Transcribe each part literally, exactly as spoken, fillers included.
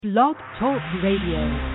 Blog Talk Radio.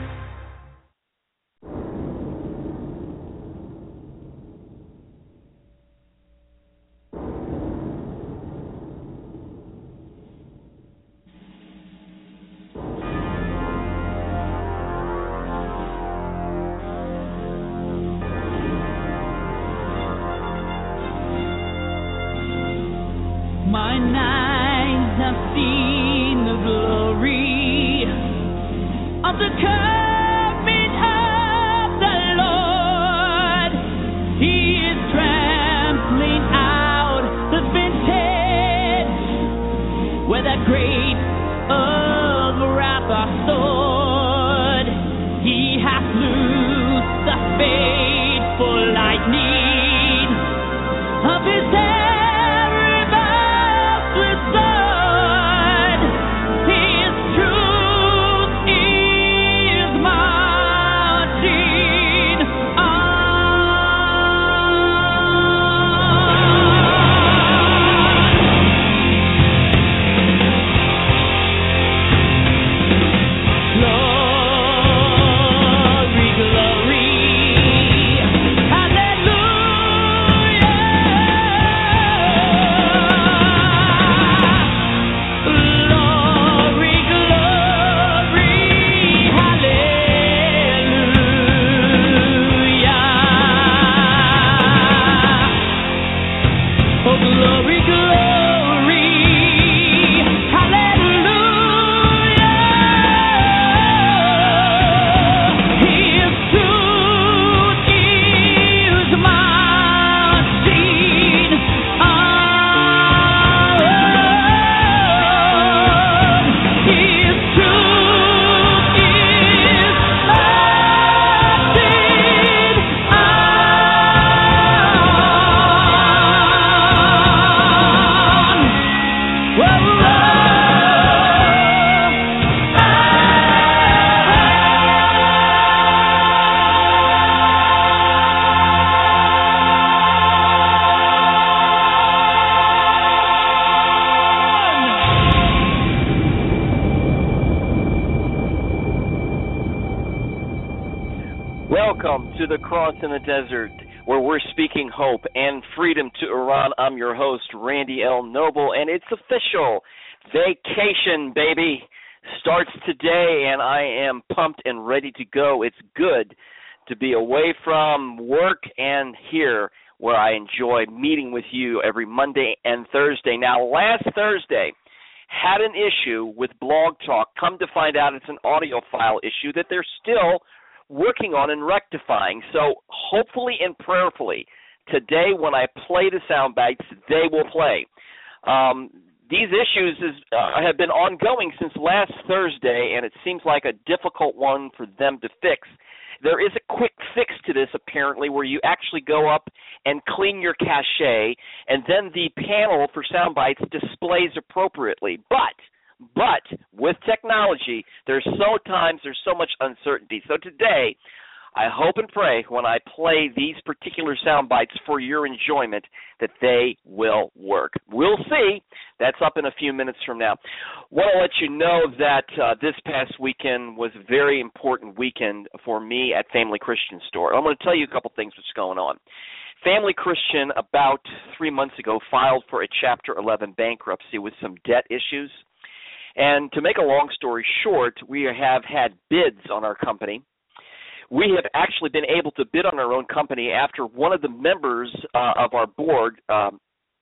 The Cross in the Desert, where we're speaking hope and freedom to Iran. I'm your host, Randy L. Noble, and it's official. Vacation, baby, starts today, and I am pumped and ready to go. It's good to be away from work and here, where I enjoy meeting with you every Monday and Thursday. Now, last Thursday, had an issue with Blog Talk. Come to find out it's an audio file issue that they're still working on and rectifying. So hopefully and prayerfully, today when I play the sound bites, they will play. Um, these issues is, uh, have been ongoing since last Thursday, and it seems like a difficult one for them to fix. There is a quick fix to this, apparently, where you actually go up and clean your cache, and then the panel for sound bites displays appropriately. But But with technology, there's so times there's so much uncertainty. So today, I hope and pray when I play these particular sound bites for your enjoyment that they will work. We'll see. That's up in a few minutes from now. Want to let you know that uh, this past weekend was a very important weekend for me at Family Christian Store. I'm going to tell you a couple things what's going on. Family Christian, about three months ago, filed for a Chapter eleven bankruptcy with some debt issues. And to make a long story short, we have had bids on our company. We have actually been able to bid on our own company after one of the members uh, of our board um,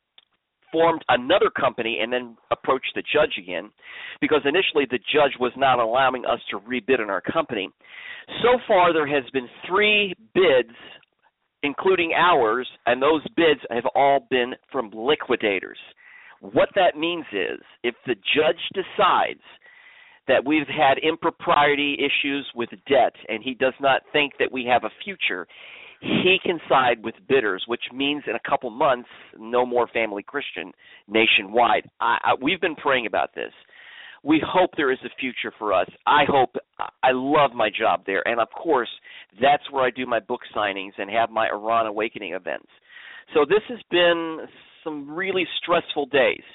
formed another company and then approached the judge again, because initially the judge was not allowing us to rebid on our company. So far there has been three bids, including ours, and those bids have all been from liquidators. What that means is if the judge decides that we've had impropriety issues with debt and he does not think that we have a future, he can side with bidders, which means in a couple months, no more Family Christian nationwide. I, I, we've been praying about this. We hope there is a future for us. I hope. I love my job there. And, of course, that's where I do my book signings and have my Iran Awakening events. So this has been some really stressful days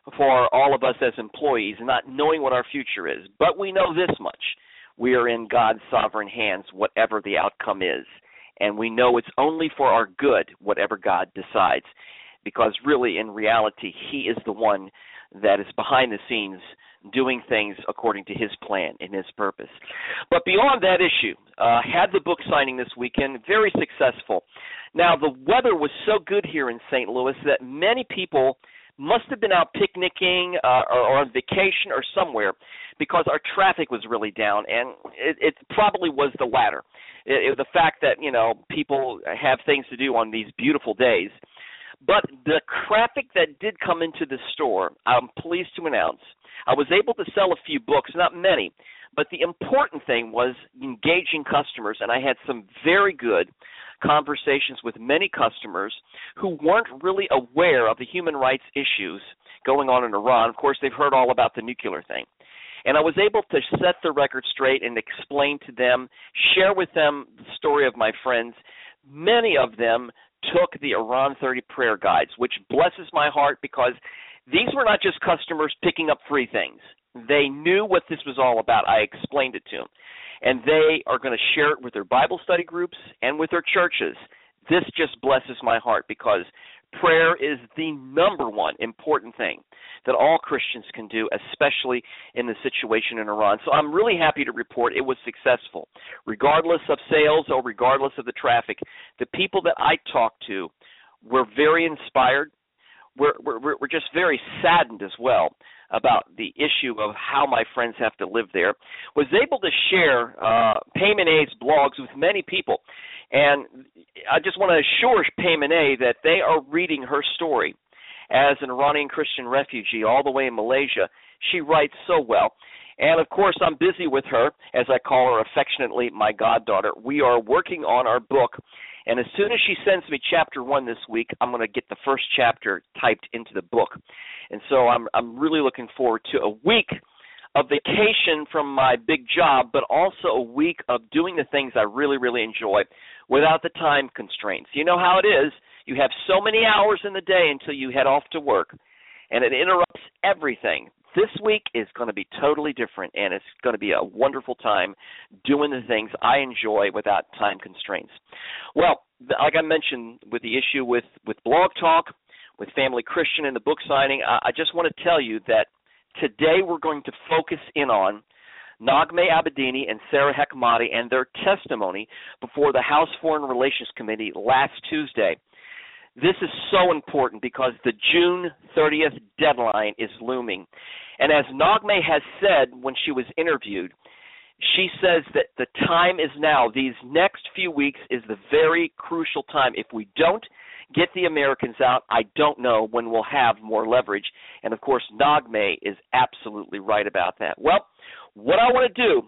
for all of us as employees, not knowing what our future is. But we know this much. We are in God's sovereign hands, whatever the outcome is. And we know it's only for our good, whatever God decides. Because really, in reality, He is the one that is behind the scenes doing things according to His plan and His purpose. But beyond that issue, uh, had the book signing this weekend, very successful. Now, the weather was so good here in Saint Louis that many people must have been out picnicking uh, or, or on vacation or somewhere because our traffic was really down, and it, it probably was the latter. It, it, the fact that, you know, people have things to do on these beautiful days. But the traffic that did come into the store, I'm pleased to announce, I was able to sell a few books, not many, but the important thing was engaging customers, and I had some very good conversations with many customers who weren't really aware of the human rights issues going on in Iran. Of course, they've heard all about the nuclear thing. And I was able to set the record straight and explain to them, share with them the story of my friends. Many of them took the Iran thirty prayer guides, which blesses my heart because these were not just customers picking up free things. They knew what this was all about. I explained it to them. And they are going to share it with their Bible study groups and with their churches. This just blesses my heart because prayer is the number one important thing that all Christians can do, especially in the situation in Iran. So I'm really happy to report it was successful. Regardless of sales or regardless of the traffic, the people that I talked to were very inspired. We're, we're, we're just very saddened as well about the issue of how my friends have to live there. Was able to share uh, Payman A's blogs with many people. And I just want to assure Payman A that they are reading her story as an Iranian Christian refugee all the way in Malaysia. She writes so well. And, of course, I'm busy with her, as I call her affectionately, my goddaughter. We are working on our book. And as soon as she sends me chapter one this week, I'm going to get the first chapter typed into the book. And so I'm I'm really looking forward to a week of vacation from my big job, but also a week of doing the things I really, really enjoy without the time constraints. You know how it is. You have so many hours in the day until you head off to work, and it interrupts everything. This week is going to be totally different, and it's going to be a wonderful time doing the things I enjoy without time constraints. Well, like I mentioned with the issue with, with Blog Talk, with Family Christian and the book signing, I, I just want to tell you that today we're going to focus in on Naghmeh Abedini and Sarah Hekmati and their testimony before the House Foreign Relations Committee last Tuesday. This is so important because the June thirtieth deadline is looming. And as Naghmeh has said when she was interviewed, she says that the time is now. These next few weeks is the very crucial time. If we don't get the Americans out, I don't know when we'll have more leverage. And, of course, Naghmeh is absolutely right about that. Well, what I want to do,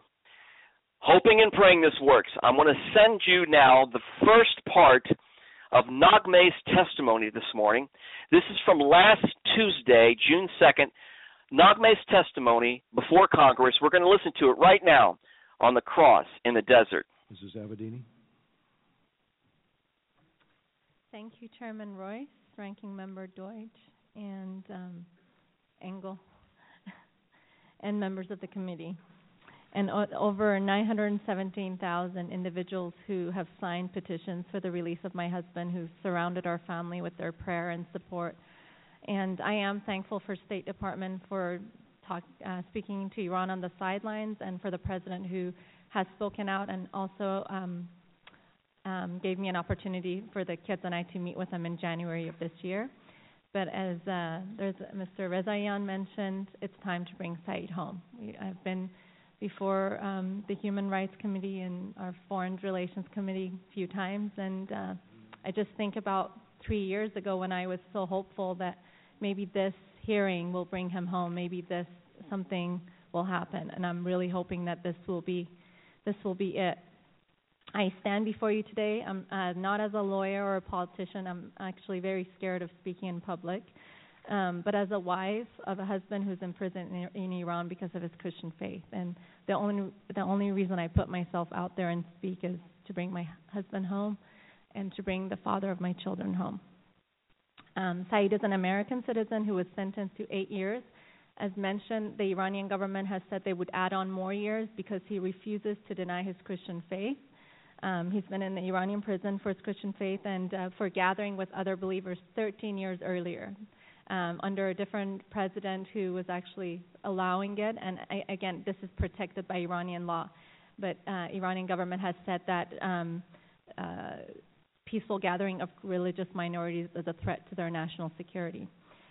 hoping and praying this works, I'm going to send you now the first part of Naghmeh's testimony this morning. This is from last Tuesday, June second, Naghmeh's testimony before Congress. We're going to listen to it right now on the cross in the desert. Missus Abedini. Thank you, Chairman Royce, Ranking Member Deutsch, and um, Engel, and members of the committee, and o- over nine hundred seventeen thousand individuals who have signed petitions for the release of my husband, who surrounded our family with their prayer and support. And I am thankful for State Department for talk, uh, speaking to Iran on the sidelines, and for the President who has spoken out and also um, um, gave me an opportunity for the kids and I to meet with them in January of this year. But as uh, there's Mister Rezaian mentioned, it's time to bring Saeed home. We, I've been before um, the Human Rights Committee and our Foreign Relations Committee a few times, and uh, I just think about three years ago when I was so hopeful that maybe this hearing will bring him home, maybe this something will happen, and I'm really hoping that this will be this will be it. I stand before you today, I'm uh, not as a lawyer or a politician. I'm actually very scared of speaking in public, um, but as a wife of a husband who's in prison in, in Iran because of his Christian faith. And the only the only reason I put myself out there and speak is to bring my husband home and to bring the father of my children home. Um, Saeed is an American citizen who was sentenced to eight years. As mentioned, the Iranian government has said they would add on more years because he refuses to deny his Christian faith. Um, he's been in the Iranian prison for his Christian faith and uh, for gathering with other believers thirteen years earlier, um, under a different president who was actually allowing it. And I, again, this is protected by Iranian law, but uh, Iranian government has said that um, uh, peaceful gathering of religious minorities is a threat to their national security.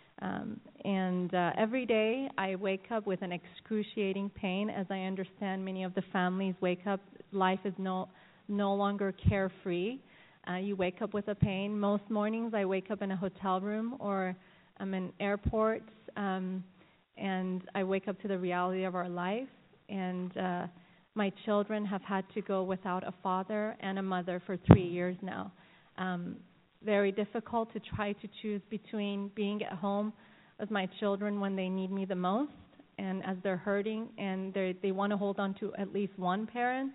Um, and uh, every day I wake up with an excruciating pain. As I understand, many of the families wake up, life is no no longer carefree. Uh, you wake up with a pain. Most mornings I wake up in a hotel room or I'm in airports, um, and I wake up to the reality of our life. And uh, my children have had to go without a father and a mother for three years now. Um, very difficult to try to choose between being at home with my children when they need me the most and as they're hurting and they they want to hold on to at least one parent,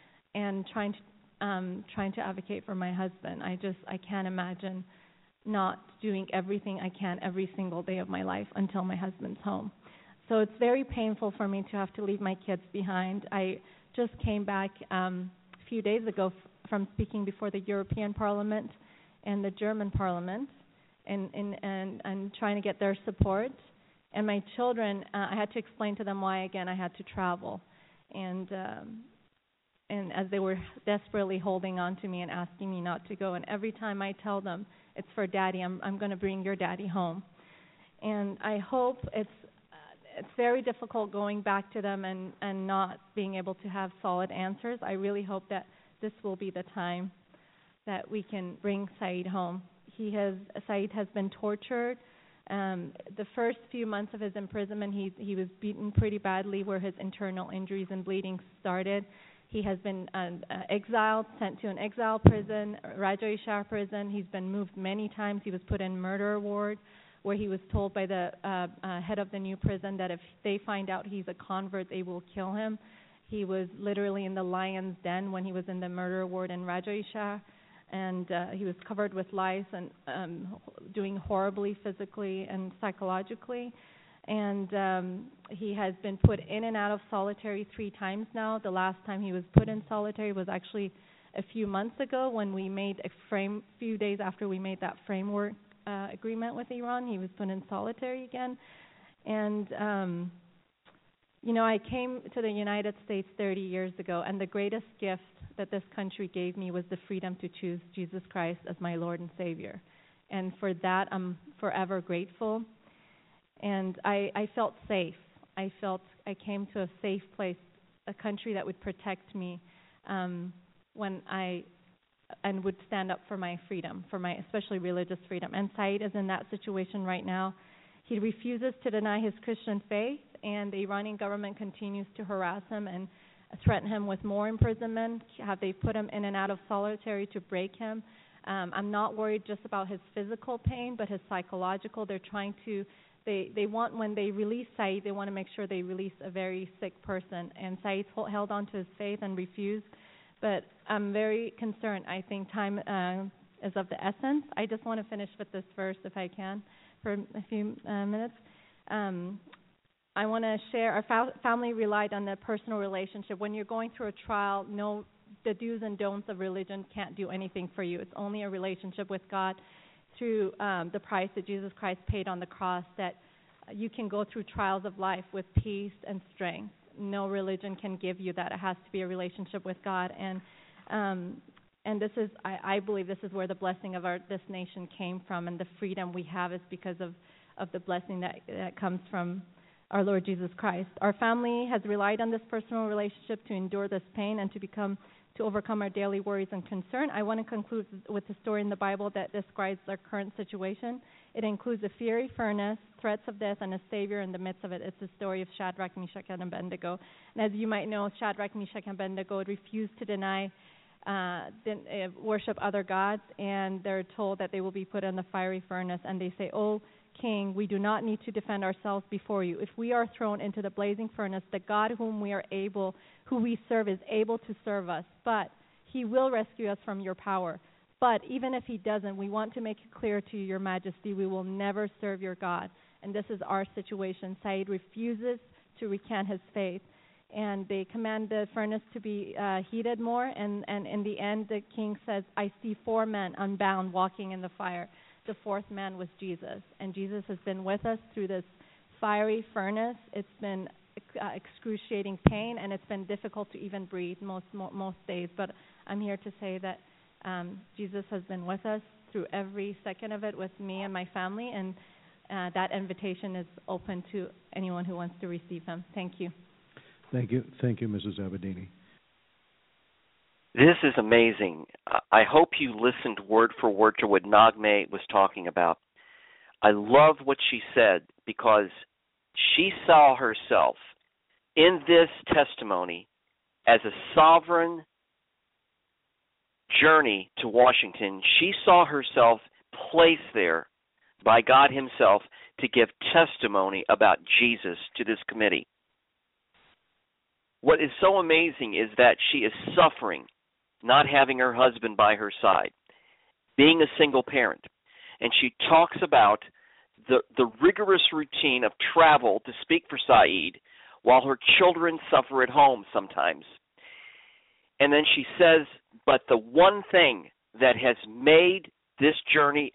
and trying to um, trying to advocate for my husband. I just I can't imagine not doing everything I can every single day of my life until my husband's home. So it's very painful for me to have to leave my kids behind. I just came back um, a few days ago f- from speaking before the European Parliament and the German Parliament, and, and, and, and trying to get their support. And my children, uh, I had to explain to them why, again, I had to travel. And um, and as they were desperately holding on to me and asking me not to go. And every time I tell them, it's for Daddy, I'm, I'm going to bring your daddy home. And I hope it's uh, it's very difficult going back to them and, and not being able to have solid answers. I really hope that this will be the time that we can bring Saeed home. He has Saeed has been tortured. Um, the first few months of his imprisonment, he he was beaten pretty badly, where his internal injuries and bleeding started. He has been uh, uh, exiled, sent to an exile prison, Rajai Shah prison. He's been moved many times. He was put in murder ward, where he was told by the uh, uh, head of the new prison that if they find out he's a convert, they will kill him. He was literally in the lion's den when he was in the murder ward in Rajai Shah. And uh, he was covered with lice and um, doing horribly physically and psychologically. And um, he has been put in and out of solitary three times now. The last time he was put in solitary was actually a few months ago when we made a frame, few days after we made that framework uh, agreement with Iran. He was put in solitary again. And, um, you know, I came to the United States thirty years ago, and the greatest gift that this country gave me was the freedom to choose Jesus Christ as my Lord and Savior. And for that, I'm forever grateful. And I, I felt safe. I felt I came to a safe place, a country that would protect me um, when I, and would stand up for my freedom, for my especially religious freedom. And Saeed is in that situation right now. He refuses to deny his Christian faith, and the Iranian government continues to harass him and threaten him with more imprisonment. Have they put him in and out of solitary to break him? Um, I'm not worried just about his physical pain, but his psychological. They're trying to, they, they want, when they release Saeed, they want to make sure they release a very sick person. And Saeed's held on to his faith and refused. But I'm very concerned. I think time uh, is of the essence. I just want to finish with this verse, if I can, for a few uh, minutes. Um, I want to share, our fa- family relied on the personal relationship. When you're going through a trial, no, the do's and don'ts of religion can't do anything for you. It's only a relationship with God through um, the price that Jesus Christ paid on the cross that you can go through trials of life with peace and strength. No religion can give you that. It has to be a relationship with God. And um, and this is, I, I believe this is where the blessing of our this nation came from, and the freedom we have is because of, of the blessing that, that comes from our Lord Jesus Christ. Our family has relied on this personal relationship to endure this pain and to become, to overcome our daily worries and concern. I want to conclude with the story in the Bible that describes our current situation. It includes a fiery furnace, threats of death, and a Savior in the midst of it. It's the story of Shadrach, Meshach, and Abednego. And as you might know, Shadrach, Meshach, and Abednego refused to deny uh, the, uh, worship other gods, and they're told that they will be put in the fiery furnace. And they say, "Oh, King, we do not need to defend ourselves before you. If we are thrown into the blazing furnace, the God whom we are able, who we serve, is able to serve us, but he will rescue us from your power. But even if he doesn't, we want to make it clear to your majesty, we will never serve your God. And this is our situation. Saeed refuses to recant his faith. And they command the furnace to be uh, heated more. And, and in the end, the king says, I see four men unbound walking in the fire. The fourth man was Jesus. And Jesus has been with us through this fiery furnace. It's been uh, excruciating pain, and it's been difficult to even breathe most mo- most days. But I'm here to say that um, Jesus has been with us through every second of it with me and my family. And uh, that invitation is open to anyone who wants to receive him. Thank you. Thank you. Thank you, Missus Abedini. This is amazing. I hope you listened word for word to what Naghmeh was talking about. I love what she said because she saw herself in this testimony as a sovereign journey to Washington. She saw herself placed there by God himself to give testimony about Jesus to this committee. What is so amazing is that she is suffering, not having her husband by her side, being a single parent. And she talks about the, the rigorous routine of travel to speak for Saeed while her children suffer at home sometimes. And then she says, but the one thing that has made this journey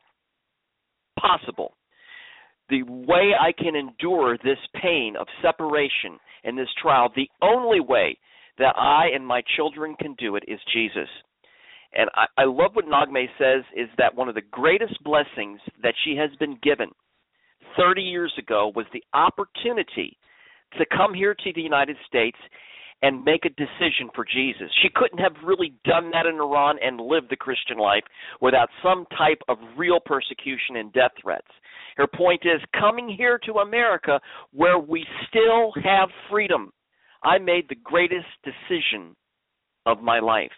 possible, the way I can endure this pain of separation and this trial, the only way that I and my children can do it is Jesus. And I, I love what Naghmeh says is that one of the greatest blessings that she has been given thirty years ago was the opportunity to come here to the United States and make a decision for Jesus. She couldn't have really done that in Iran and lived the Christian life without some type of real persecution and death threats. Her point is, coming here to America where we still have freedom, I made the greatest decision of my life.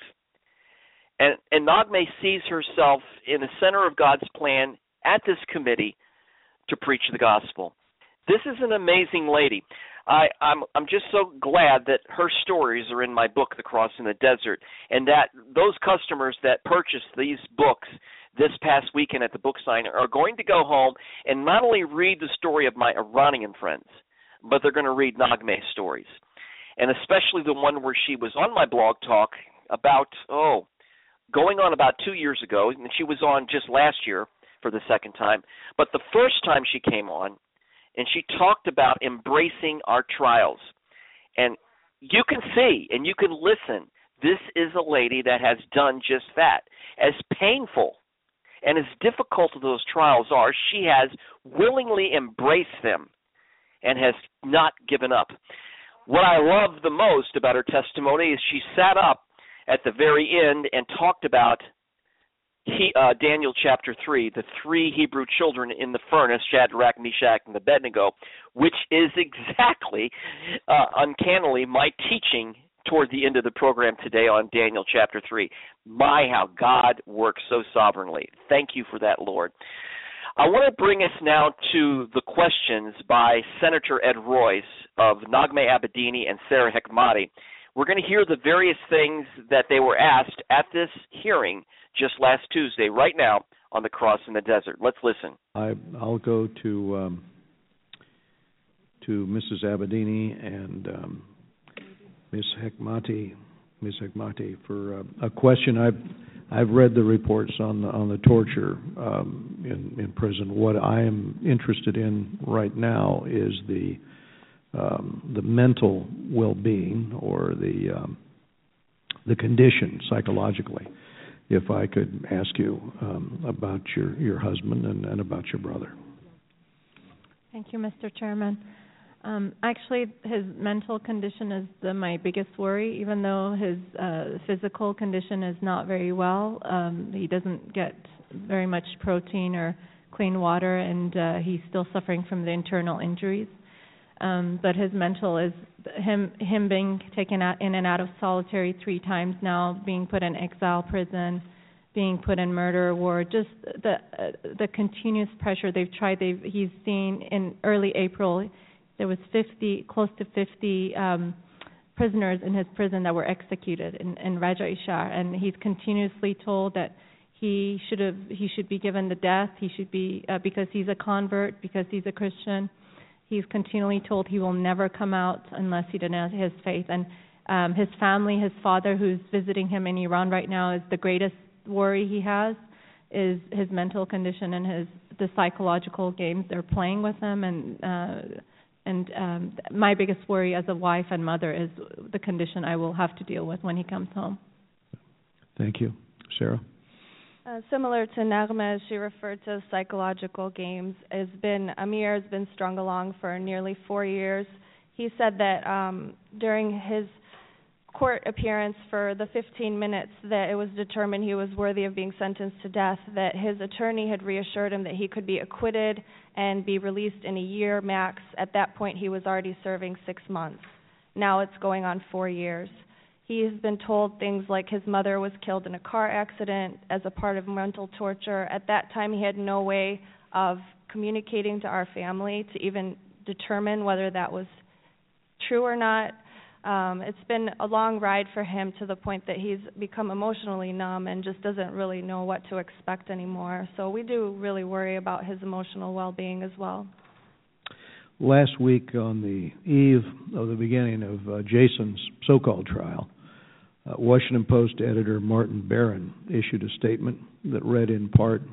And, and Naghmeh sees herself in the center of God's plan at this committee to preach the gospel. This is an amazing lady. I, I'm I'm just so glad that her stories are in my book, The Cross in the Desert, and that those customers that purchased these books this past weekend at the book sign are going to go home and not only read the story of my Iranian friends, but they're going to read Naghmeh's stories, and especially the one where she was on my blog talk about, oh, going on about two years ago, and she was on just last year for the second time, but the first time she came on, and she talked about embracing our trials. And you can see and you can listen, this is a lady that has done just that. As painful and as difficult as those trials are, she has willingly embraced them and has not given up. What I love the most about her testimony is she sat up at the very end and talked about He, uh, Daniel chapter three, the three Hebrew children in the furnace, Shadrach, Meshach, and Abednego, which is exactly, uh, uncannily, my teaching toward the end of the program today on Daniel chapter three. My, how God works so sovereignly. Thank you for that, Lord. I want to bring us now to the questions by Senator Ed Royce of Naghmeh Abedini and Sarah Hekmati. We're going to hear the various things that they were asked at this hearing just last Tuesday, right now, on the Cross in the Desert. Let's listen. I, I'll go to um, to Missus Abedini and um, Miz Hekmati, Miz Hekmati for uh, a question. I've I've read the reports on the, on the torture um, in in prison. What I am interested in right now is the um, the mental well-being or the um, the condition psychologically. If I could ask you um, about your, your husband and, and about your brother. Thank you, Mister Chairman. Um, actually, his mental condition is the, my biggest worry, even though his uh, physical condition is not very well. Um, he doesn't get very much protein or clean water, and uh, he's still suffering from the internal injuries. Um, but his mental is him him being taken out in and out of solitary three times now, being put in exile prison, being put in murder ward. Just the uh, the continuous pressure they've tried. They've he's seen in early April there was fifty, close to fifty um, prisoners in his prison that were executed in, in Raja Ishar, and he's continuously told that He should have. He should be given the death. He should be uh, because he's a convert, because he's a Christian. He's continually told he will never come out unless he denies his faith. And um, his family, his father, who's visiting him in Iran right now, is the greatest worry he has. Is his mental condition and his the psychological games they're playing with him. And uh, and um, my biggest worry as a wife and mother is the condition I will have to deal with when he comes home. Thank you, Sarah. Uh, similar to Nagma, as she referred to psychological games, has been Amir has been strung along for nearly four years. He said that um, during his court appearance for the fifteen minutes that it was determined he was worthy of being sentenced to death, that his attorney had reassured him that he could be acquitted and be released in a year max. At that point, he was already serving six months. Now it's going on four years. He has been told things like his mother was killed in a car accident as a part of mental torture. At that time, he had no way of communicating to our family to even determine whether that was true or not. Um, it's been a long ride for him to the point that he's become emotionally numb and just doesn't really know what to expect anymore. So we do really worry about his emotional well-being as well. Last week, on the eve of the beginning of uh, Jason's so-called trial, uh, Washington Post editor Martin Barron issued a statement that read in part,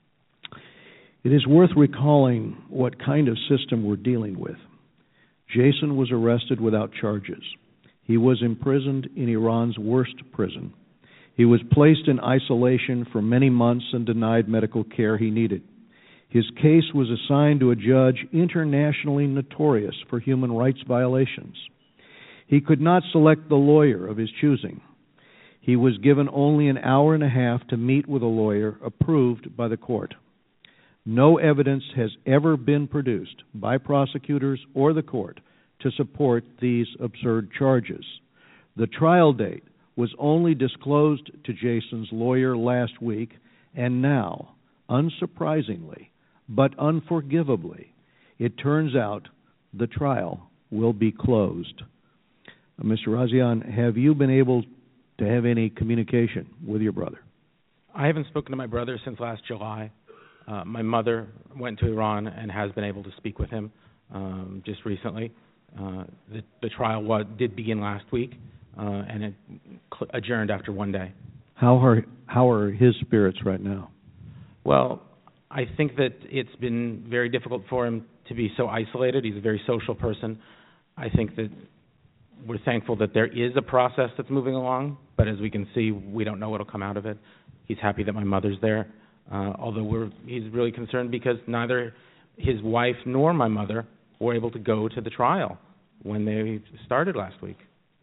"It is worth recalling what kind of system we're dealing with. Jason was arrested without charges. He was imprisoned in Iran's worst prison. He was placed in isolation for many months and denied medical care he needed. His case was assigned to a judge internationally notorious for human rights violations. He could not select the lawyer of his choosing. He was given only an hour and a half to meet with a lawyer approved by the court. No evidence has ever been produced by prosecutors or the court to support these absurd charges. The trial date was only disclosed to Jason's lawyer last week, and now, unsurprisingly, but unforgivably, it turns out the trial will be closed." Uh, Mister Razian, have you been able to have any communication with your brother? I haven't spoken to my brother since last July. Uh, my mother went to Iran and has been able to speak with him um, just recently. Uh, the, the trial was, did begin last week, uh, and it cl- adjourned after one day. How are, how are his spirits right now? Well, I think that it's been very difficult for him to be so isolated. He's a very social person. I think that we're thankful that there is a process that's moving along, but as we can see, we don't know what will come out of it. He's happy that my mother's there, uh, although we're, he's really concerned because neither his wife nor my mother were able to go to the trial when they started last week.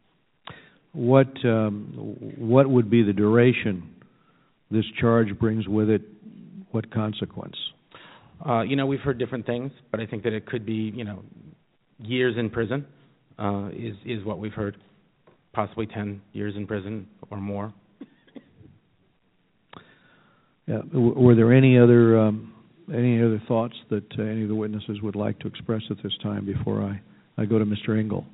What um, what would be the duration this charge brings with it? What consequence? Uh, you know, we've heard different things, but I think that it could be, you know, years in prison uh, is is what we've heard, possibly ten years in prison or more. Yeah. Were there any other um, any other thoughts that uh, any of the witnesses would like to express at this time before I, I go to Mister Engel?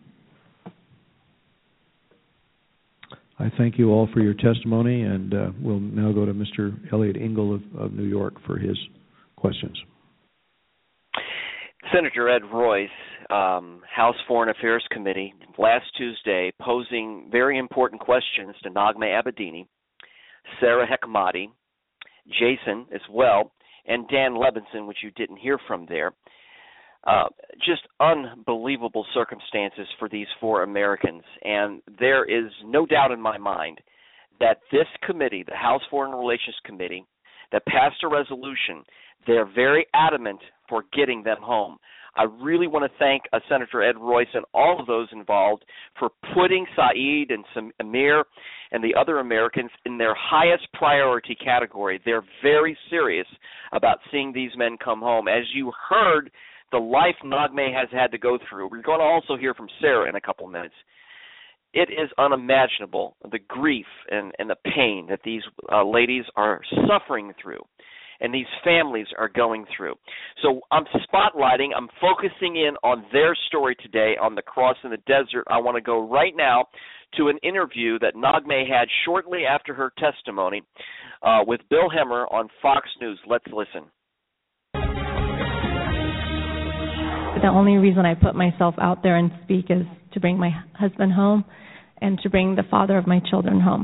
I thank you all for your testimony, and uh, we'll now go to Mister Elliot Engel of, of New York for his questions. Senator Ed Royce, um, House Foreign Affairs Committee, last Tuesday, posing very important questions to Nagma Abedini, Sarah Hekmati, Jason as well, and Dan Levinson, which you didn't hear from there. Uh, just unbelievable circumstances for these four Americans, and there is no doubt in my mind that this committee, the House Foreign Relations Committee, that passed a resolution, they're very adamant for getting them home. I really want to thank uh, Senator Ed Royce and all of those involved for putting Saeed and Sam- Amir and the other Americans in their highest priority category. They're very serious about seeing these men come home. As you heard, the life Nagme has had to go through. We're going to also hear from Sarah in a couple minutes. It is unimaginable, the grief and, and the pain that these uh, ladies are suffering through. and these families are going through. So I'm spotlighting, I'm focusing in on their story today on the cross in the desert. I want to go right now to an interview that Naghmeh had shortly after her testimony uh, with Bill Hemmer on Fox News. Let's listen. The only reason I put myself out there and speak is to bring my husband home and to bring the father of my children home.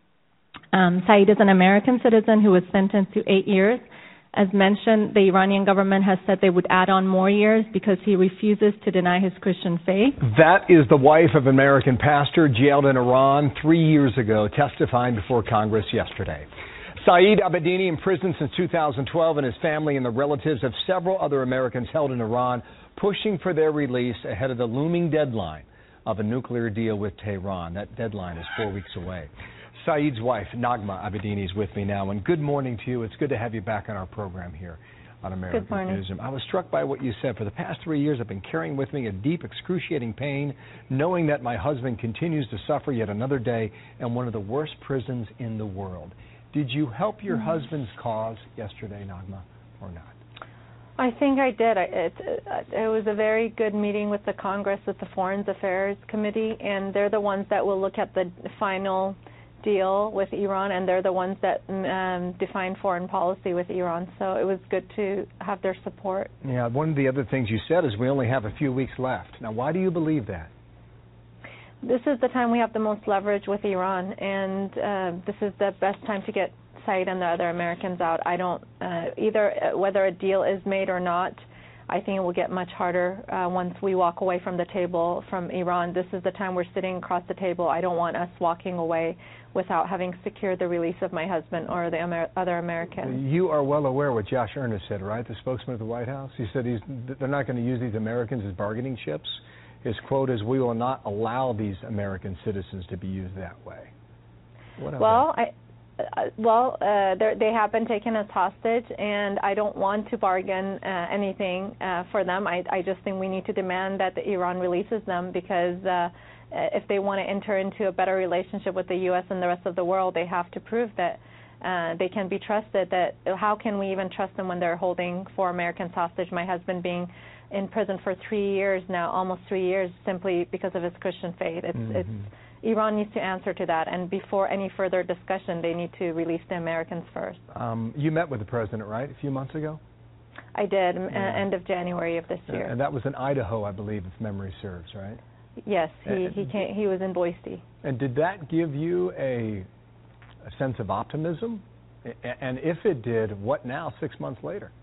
Um, Saeed is an American citizen who was sentenced to eight years. As mentioned, the Iranian government has said they would add on more years because he refuses to deny his Christian faith. That is the wife of an American pastor jailed in Iran three years ago, testifying before Congress yesterday. Saeed Abedini, in prison since two thousand twelve, and his family and the relatives of several other Americans held in Iran, pushing for their release ahead of the looming deadline of a nuclear deal with Tehran. That deadline is four weeks away. Saeed's wife, Naghmeh Abedini, is with me now, and good morning to you. It's good to have you back on our program here on American Newsroom. I was struck by what you said. For the past three years, I've been carrying with me a deep, excruciating pain, knowing that my husband continues to suffer yet another day in one of the worst prisons in the world. Did you help your mm-hmm. husband's cause yesterday, Naghmeh, or not? I think I did. I, it, it was a very good meeting with the Congress, with the Foreign Affairs Committee, and they're the ones that will look at the final deal with Iran, and they're the ones that um, define foreign policy with Iran. So it was good to have their support. Yeah, one of the other things you said is we only have a few weeks left. Now, why do you believe that? This is the time we have the most leverage with Iran, and uh, this is the best time to get Saeed and the other Americans out. I don't, uh, either uh, whether a deal is made or not, I think it will get much harder uh, once we walk away from the table from Iran. This is the time we're sitting across the table. I don't want us walking away without having secured the release of my husband or the Amer- other Americans. You are well aware what Josh Earnest said, right? The spokesman of the White House. He said he's, they're not going to use these Americans as bargaining chips. His quote is, "We will not allow these American citizens to be used that way." What well, I, uh, well, uh, they have been taken as hostage, and I don't want to bargain uh, anything uh, for them. I, I just think we need to demand that the Iran releases them, because uh, if they want to enter into a better relationship with the U S and the rest of the world, they have to prove that uh, they can be trusted. That how can we even trust them when they're holding four Americans hostage? My husband being in prison for three years now, almost three years, simply because of his Christian faith. It's, mm-hmm. it's Iran needs to answer to that, and before any further discussion, they need to release the Americans first. Um, you met with the president, right, a few months ago? I did, yeah. uh, end of January of this year. And that was in Idaho, I believe, if memory serves, right? Yes, he and, he came, he was in Boise. And did that give you a, a sense of optimism? And if it did, what now, six months later?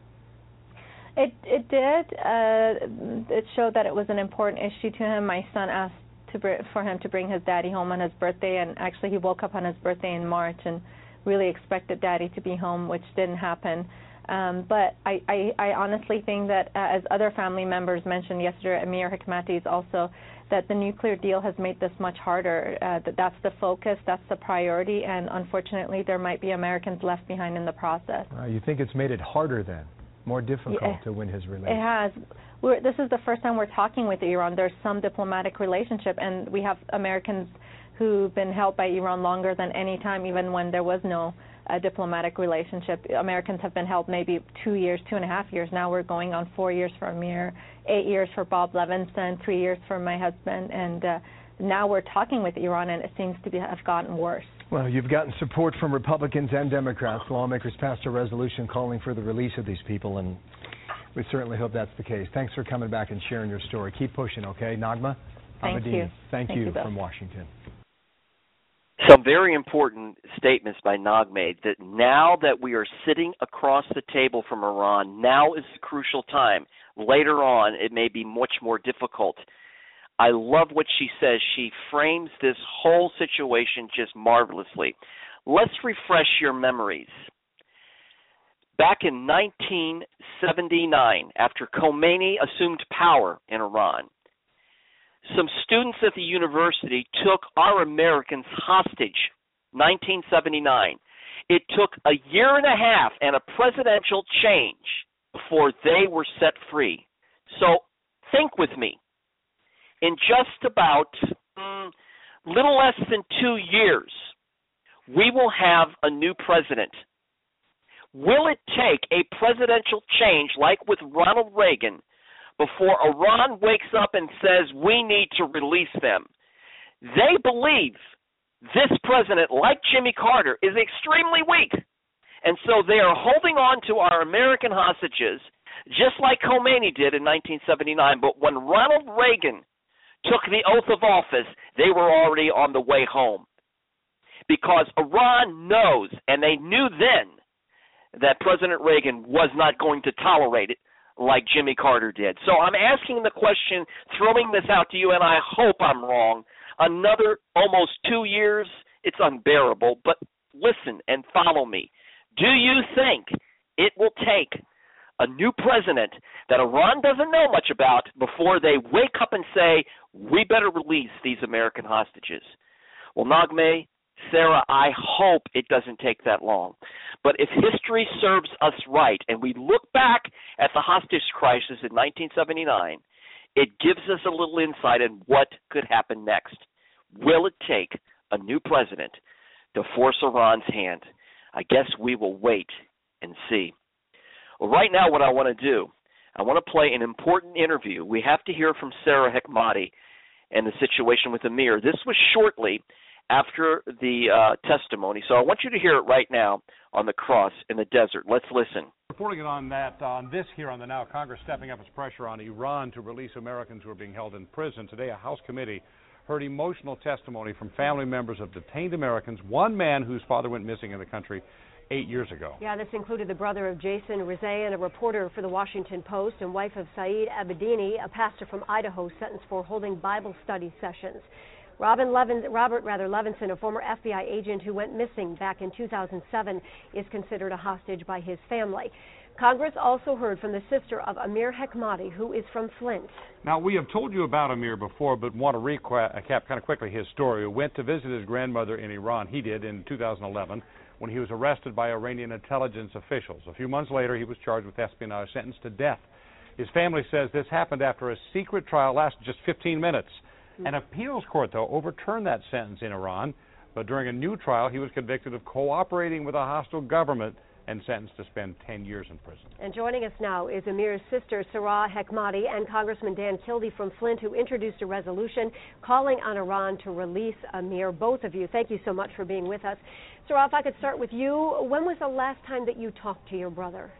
It it did. Uh, it showed that it was an important issue to him. My son asked to br- for him to bring his daddy home on his birthday, and actually he woke up on his birthday in March and really expected daddy to be home, which didn't happen. Um, but I, I, I honestly think that, uh, as other family members mentioned yesterday, Amir Hekmati also, that the nuclear deal has made this much harder. Uh, that that's the focus, that's the priority, and unfortunately there might be Americans left behind in the process. Uh, you think it's made it harder then? More difficult yeah, to win his release? It has. We're, this is the first time we're talking with Iran. There's some diplomatic relationship, and we have Americans who've been held by Iran longer than any time, even when there was no uh, diplomatic relationship. Americans have been held maybe two years, two and a half years. Now we're going on four years for Amir, eight years for Bob Levinson, three years for my husband, and uh, now we're talking with Iran, and it seems to be, have gotten worse. Well, you've gotten support from Republicans and Democrats. Lawmakers passed a resolution calling for the release of these people, and we certainly hope that's the case. Thanks for coming back and sharing your story. Keep pushing, okay? Naghmeh Thank Abedini. you. Thank, Thank you, you from Washington. Some very important statements by Naghmeh, that now that we are sitting across the table from Iran, now is the crucial time. Later on, it may be much more difficult. I love what she says. She frames this whole situation just marvelously. Let's refresh your memories. Back in nineteen seventy-nine, after Khomeini assumed power in Iran, some students at the university took our Americans hostage, nineteen seventy-nine. It took a year and a half and a presidential change before they were set free. So think with me. In just about mm, little less than two years, we will have a new president. Will it take a presidential change like with Ronald Reagan before Iran wakes up and says we need to release them? They believe this president, like Jimmy Carter, is extremely weak. And so they are holding on to our American hostages, just like Khomeini did in nineteen seventy-nine. But when Ronald Reagan took the oath of office, they were already on the way home. Because Iran knows, and they knew then, that President Reagan was not going to tolerate it like Jimmy Carter did. So I'm asking the question, throwing this out to you, and I hope I'm wrong. Another almost two years, it's unbearable, but listen and follow me. Do you think it will take a new president that Iran doesn't know much about before they wake up and say, we better release these American hostages? Well, Naghmeh, Sarah, I hope it doesn't take that long. But if history serves us right and we look back at the hostage crisis in nineteen seventy-nine, it gives us a little insight in what could happen next. Will it take a new president to force Iran's hand? I guess we will wait and see. Well, right now what I want to do, I want to play an important interview. We have to hear from Sarah Hekmati and the situation with Amir. This was shortly after the uh, testimony, so I want you to hear it right now on the cross in the desert. Let's listen. Reporting on that, on this here on the Now, Congress stepping up its pressure on Iran to release Americans who are being held in prison. Today, a House committee heard emotional testimony from family members of detained Americans, one man whose father went missing in the country eight years ago. Yeah, this included the brother of Jason Rezaian, a reporter for the Washington Post, and wife of Saeed Abedini, a pastor from Idaho sentenced for holding Bible study sessions. Robin Levin, Robert rather Levinson, a former F B I agent who went missing back in two thousand seven, is considered a hostage by his family. Congress also heard from the sister of Amir Hekmati, who is from Flint. Now, we have told you about Amir before, but want to recap kind of quickly his story. He went to visit his grandmother in Iran. He did in two thousand eleven when he was arrested by Iranian intelligence officials. A few months later, he was charged with espionage, sentenced to death. His family says this happened after a secret trial lasted just fifteen minutes. An appeals court, though, overturned that sentence in Iran, but during a new trial, he was convicted of cooperating with a hostile government and sentenced to spend ten years in prison. And joining us now is Amir's sister, Sarah Hekmati, and Congressman Dan Kildee from Flint, who introduced a resolution calling on Iran to release Amir. Both of you, thank you so much for being with us. Sarah, if I could start with you, when was the last time that you talked to your brother?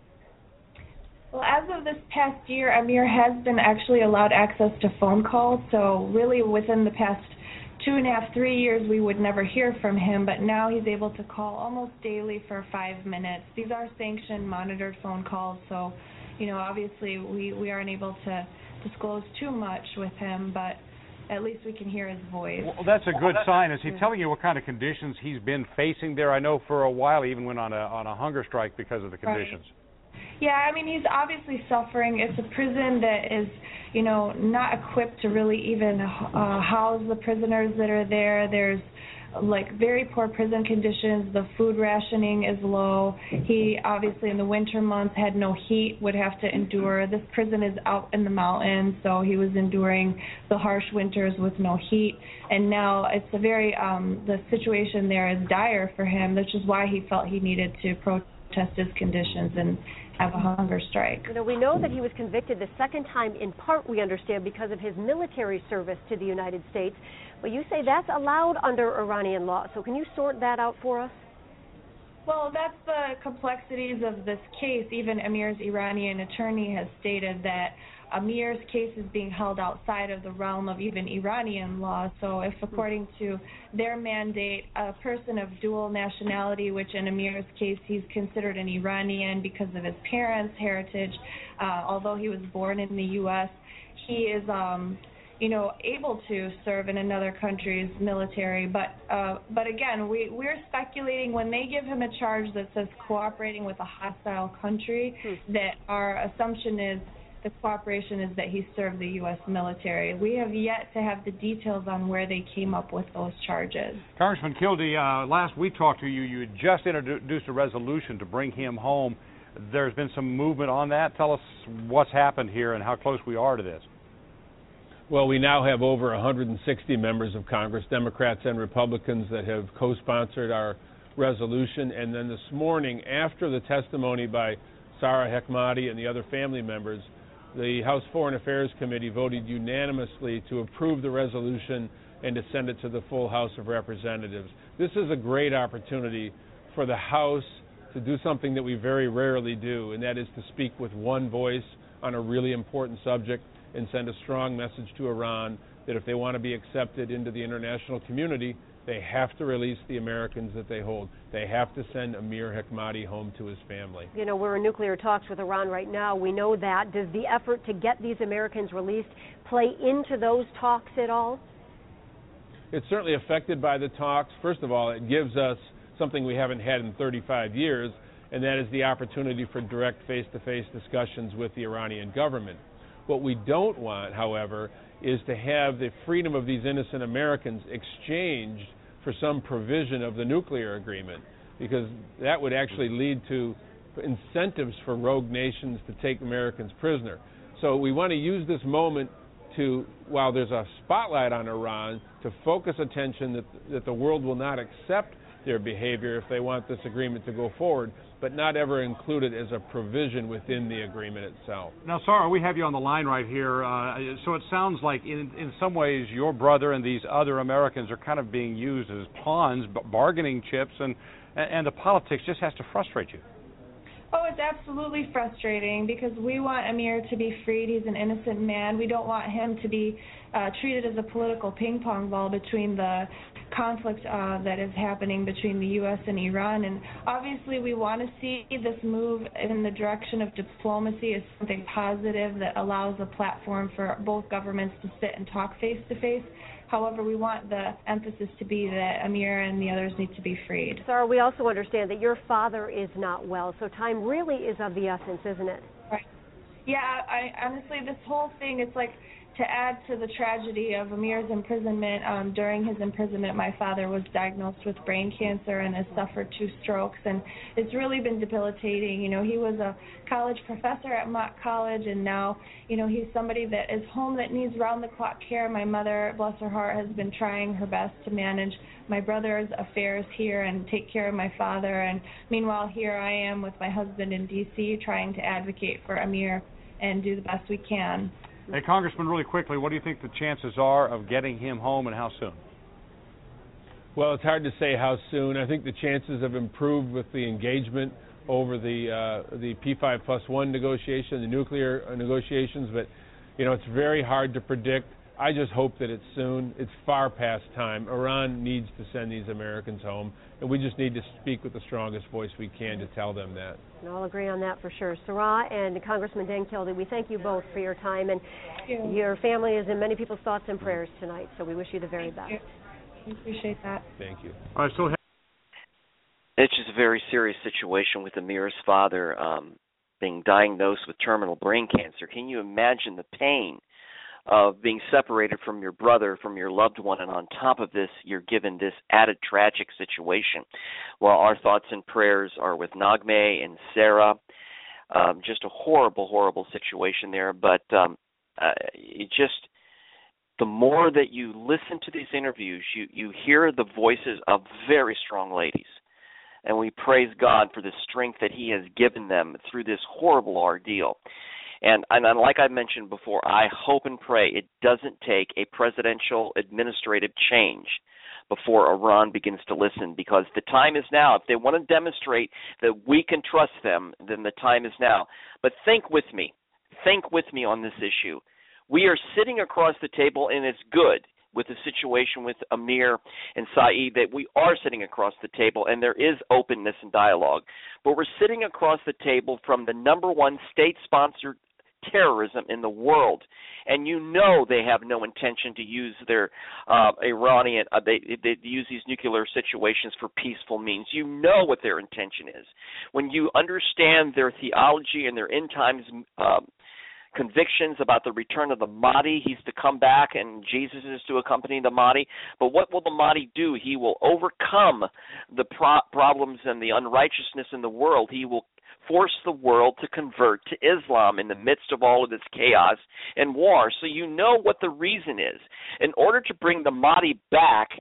Well, as of this past year, Amir has been actually allowed access to phone calls, so really within the past two and a half, three years, we would never hear from him, but now he's able to call almost daily for five minutes. These are sanctioned, monitored phone calls, so, you know, obviously we, we aren't able to disclose too much with him, but at least we can hear his voice. Well, that's a good sign. Is he telling you what kind of conditions he's been facing there? I know for a while he even went on a, on a hunger strike because of the conditions. Right. Yeah, I mean, he's obviously suffering. It's a prison that is, you know, not equipped to really even uh, house the prisoners that are there. There's, like, very poor prison conditions. The food rationing is low. He, obviously, in the winter months had no heat, would have to endure. This prison is out in the mountains, so he was enduring the harsh winters with no heat. And now it's a very, um, the situation there is dire for him, which is why he felt he needed to protest his conditions and have a hunger strike. You know, we know that he was convicted the second time, in part, we understand, because of his military service to the United States. But you say that's allowed under Iranian law. So can you sort that out for us? Well, that's the complexities of this case. Even Amir's Iranian attorney has stated that Amir's case is being held outside of the realm of even Iranian law. So if, according to their mandate, a person of dual nationality, which in Amir's case he's considered an Iranian because of his parents' heritage, uh, although he was born in the U S, he is, um, you know, able to serve in another country's military. But uh, but again, we, we're speculating when they give him a charge that says cooperating with a hostile country, hmm. that our assumption is the cooperation is that he served the U S military. We have yet to have the details on where they came up with those charges. Congressman Kildee, uh, last we talked to you, you had just introduced a resolution to bring him home. There's been some movement on that. Tell us what's happened here and how close we are to this. Well, we now have over one hundred sixty members of Congress, Democrats and Republicans, that have co-sponsored our resolution. And then this morning, after the testimony by Sarah Hekmati and the other family members, the House Foreign Affairs Committee voted unanimously to approve the resolution and to send it to the full House of Representatives. This is a great opportunity for the House to do something that we very rarely do, and that is to speak with one voice on a really important subject and send a strong message to Iran that if they want to be accepted into the international community, they have to release the Americans that they hold. They have to send Amir Hekmati home to his family. You know, we're in nuclear talks with Iran right now. We know that. Does the effort to get these Americans released play into those talks at all? It's certainly affected by the talks. First of all, it gives us something we haven't had in thirty-five years, and that is the opportunity for direct face-to-face discussions with the Iranian government. What we don't want, however, is to have the freedom of these innocent Americans exchanged for some provision of the nuclear agreement, because that would actually lead to incentives for rogue nations to take Americans prisoner. So we want to use this moment to, while there's a spotlight on Iran, to focus attention that, that the world will not accept their behavior if they want this agreement to go forward, but not ever include it as a provision within the agreement itself. Now, Sarah, we have you on the line right here. Uh, so it sounds like in, in some ways your brother and these other Americans are kind of being used as pawns, bargaining chips, and, and the politics just has to frustrate you. Oh, it's absolutely frustrating because we want Amir to be freed. He's an innocent man. We don't want him to be uh, treated as a political ping pong ball between the conflict uh, that is happening between the U S and Iran. And obviously we want to see this move in the direction of diplomacy as something positive that allows a platform for both governments to sit and talk face to face. However, we want the emphasis to be that Amir and the others need to be freed. Sarah, we also understand that your father is not well, so time really is of the essence, isn't it? Right. Yeah, I honestly, this whole thing, it's like to add to the tragedy of Amir's imprisonment. Um, during his imprisonment, my father was diagnosed with brain cancer and has suffered two strokes, and it's really been debilitating. You know, he was a college professor at Mott College, and now, you know, he's somebody that is home that needs round-the-clock care. My mother, bless her heart, has been trying her best to manage my brother's affairs here and take care of my father, and meanwhile, here I am with my husband in D C trying to advocate for Amir and do the best we can. Hey, Congressman, really quickly, what do you think the chances are of getting him home, and how soon? Well, it's hard to say how soon. I think the chances have improved with the engagement over the uh, the P five plus one negotiation, the nuclear negotiations, but, you know, it's very hard to predict. I just hope that it's soon. It's far past time. Iran needs to send these Americans home, and we just need to speak with the strongest voice we can to tell them that. And I'll agree on that for sure. Sarah and Congressman Dan Kildee, we thank you both for your time, and you. Your family is in many people's thoughts and prayers tonight, so we wish you the very best. We appreciate that. Thank you. All right, so it's just a very serious situation with Amir's father um, being diagnosed with terminal brain cancer. Can you imagine the pain of being separated from your brother, from your loved one, and on top of this, you're given this added tragic situation? Well, our thoughts and prayers are with Naghmeh and Sarah. Um, just a horrible, horrible situation there. But um, uh, it just, the more that you listen to these interviews, you, you hear the voices of very strong ladies. And we praise God for the strength that He has given them through this horrible ordeal. And, and like I mentioned before, I hope and pray it doesn't take a presidential administrative change before Iran begins to listen, because the time is now. If they want to demonstrate that we can trust them, then the time is now. But think with me. Think with me on this issue. We are sitting across the table, and it's good with the situation with Amir and Saeed that we are sitting across the table and there is openness and dialogue. But we're sitting across the table from the number one state-sponsored terrorism in the world, and you know they have no intention to use their uh, Iranian, uh, they, they use these nuclear situations for peaceful means. You know what their intention is. When you understand their theology and their end times um, convictions about the return of the Mahdi, he's to come back and Jesus is to accompany the Mahdi. But what will the Mahdi do? He will overcome the pro- problems and the unrighteousness in the world. He will force the world to convert to Islam in the midst of all of this chaos and war. So you know what the reason is. In order to bring the Mahdi back,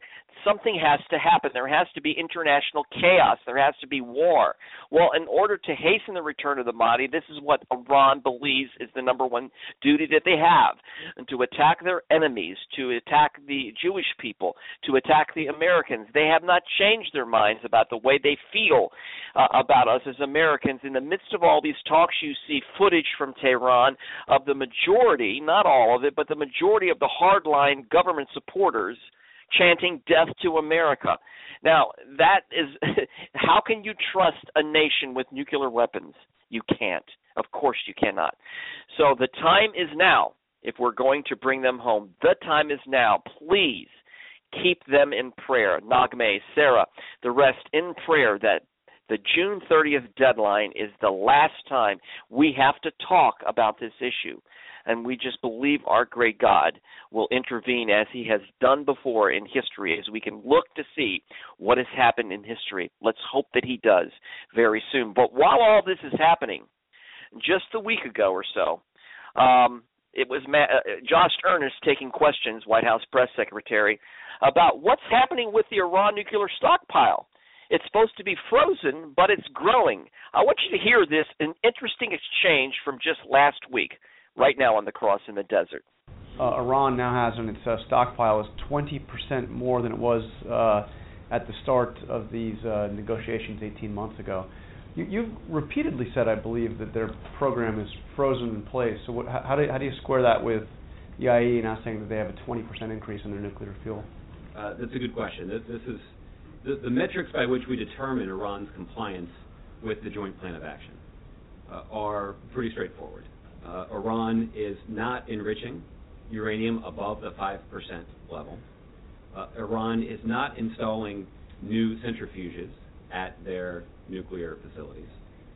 something has to happen. There has to be international chaos. There has to be war. Well, in order to hasten the return of the Mahdi, this is what Iran believes is the number one duty that they have, and to attack their enemies, to attack the Jewish people, to attack the Americans. They have not changed their minds about the way they feel uh, about us as Americans. In the midst of all these talks, you see footage from Tehran of the majority, not all of it, but the majority of the hardline government supporters chanting death to America. Now, that is, how can you trust a nation with nuclear weapons? You can't. Of course you cannot. So the time is now, if we're going to bring them home. The time is now. Please keep them in prayer. Naghmeh, Sarah, the rest in prayer that the June thirtieth deadline is the last time we have to talk about this issue. And we just believe our great God will intervene as he has done before in history, as we can look to see what has happened in history. Let's hope that he does very soon. But while all this is happening, just a week ago or so, um, it was Ma- uh, Josh Earnest taking questions, White House press secretary, about what's happening with the Iran nuclear stockpile. It's supposed to be frozen, but it's growing. I want you to hear this, an interesting exchange from just last week, right now on the cross in the desert. Uh, Iran now has in its uh, stockpile is twenty percent more than it was uh, at the start of these uh, negotiations eighteen months ago. You, you've repeatedly said, I believe, that their program is frozen in place. So what, how, do you, how do you square that with the I A E A now saying that they have a twenty percent increase in their nuclear fuel? Uh, that's a good question. This, this is the, the metrics by which we determine Iran's compliance with the Joint Plan of Action uh, are pretty straightforward. Uh, Iran is not enriching uranium above the five percent level. Uh, Iran is not installing new centrifuges at their nuclear facilities.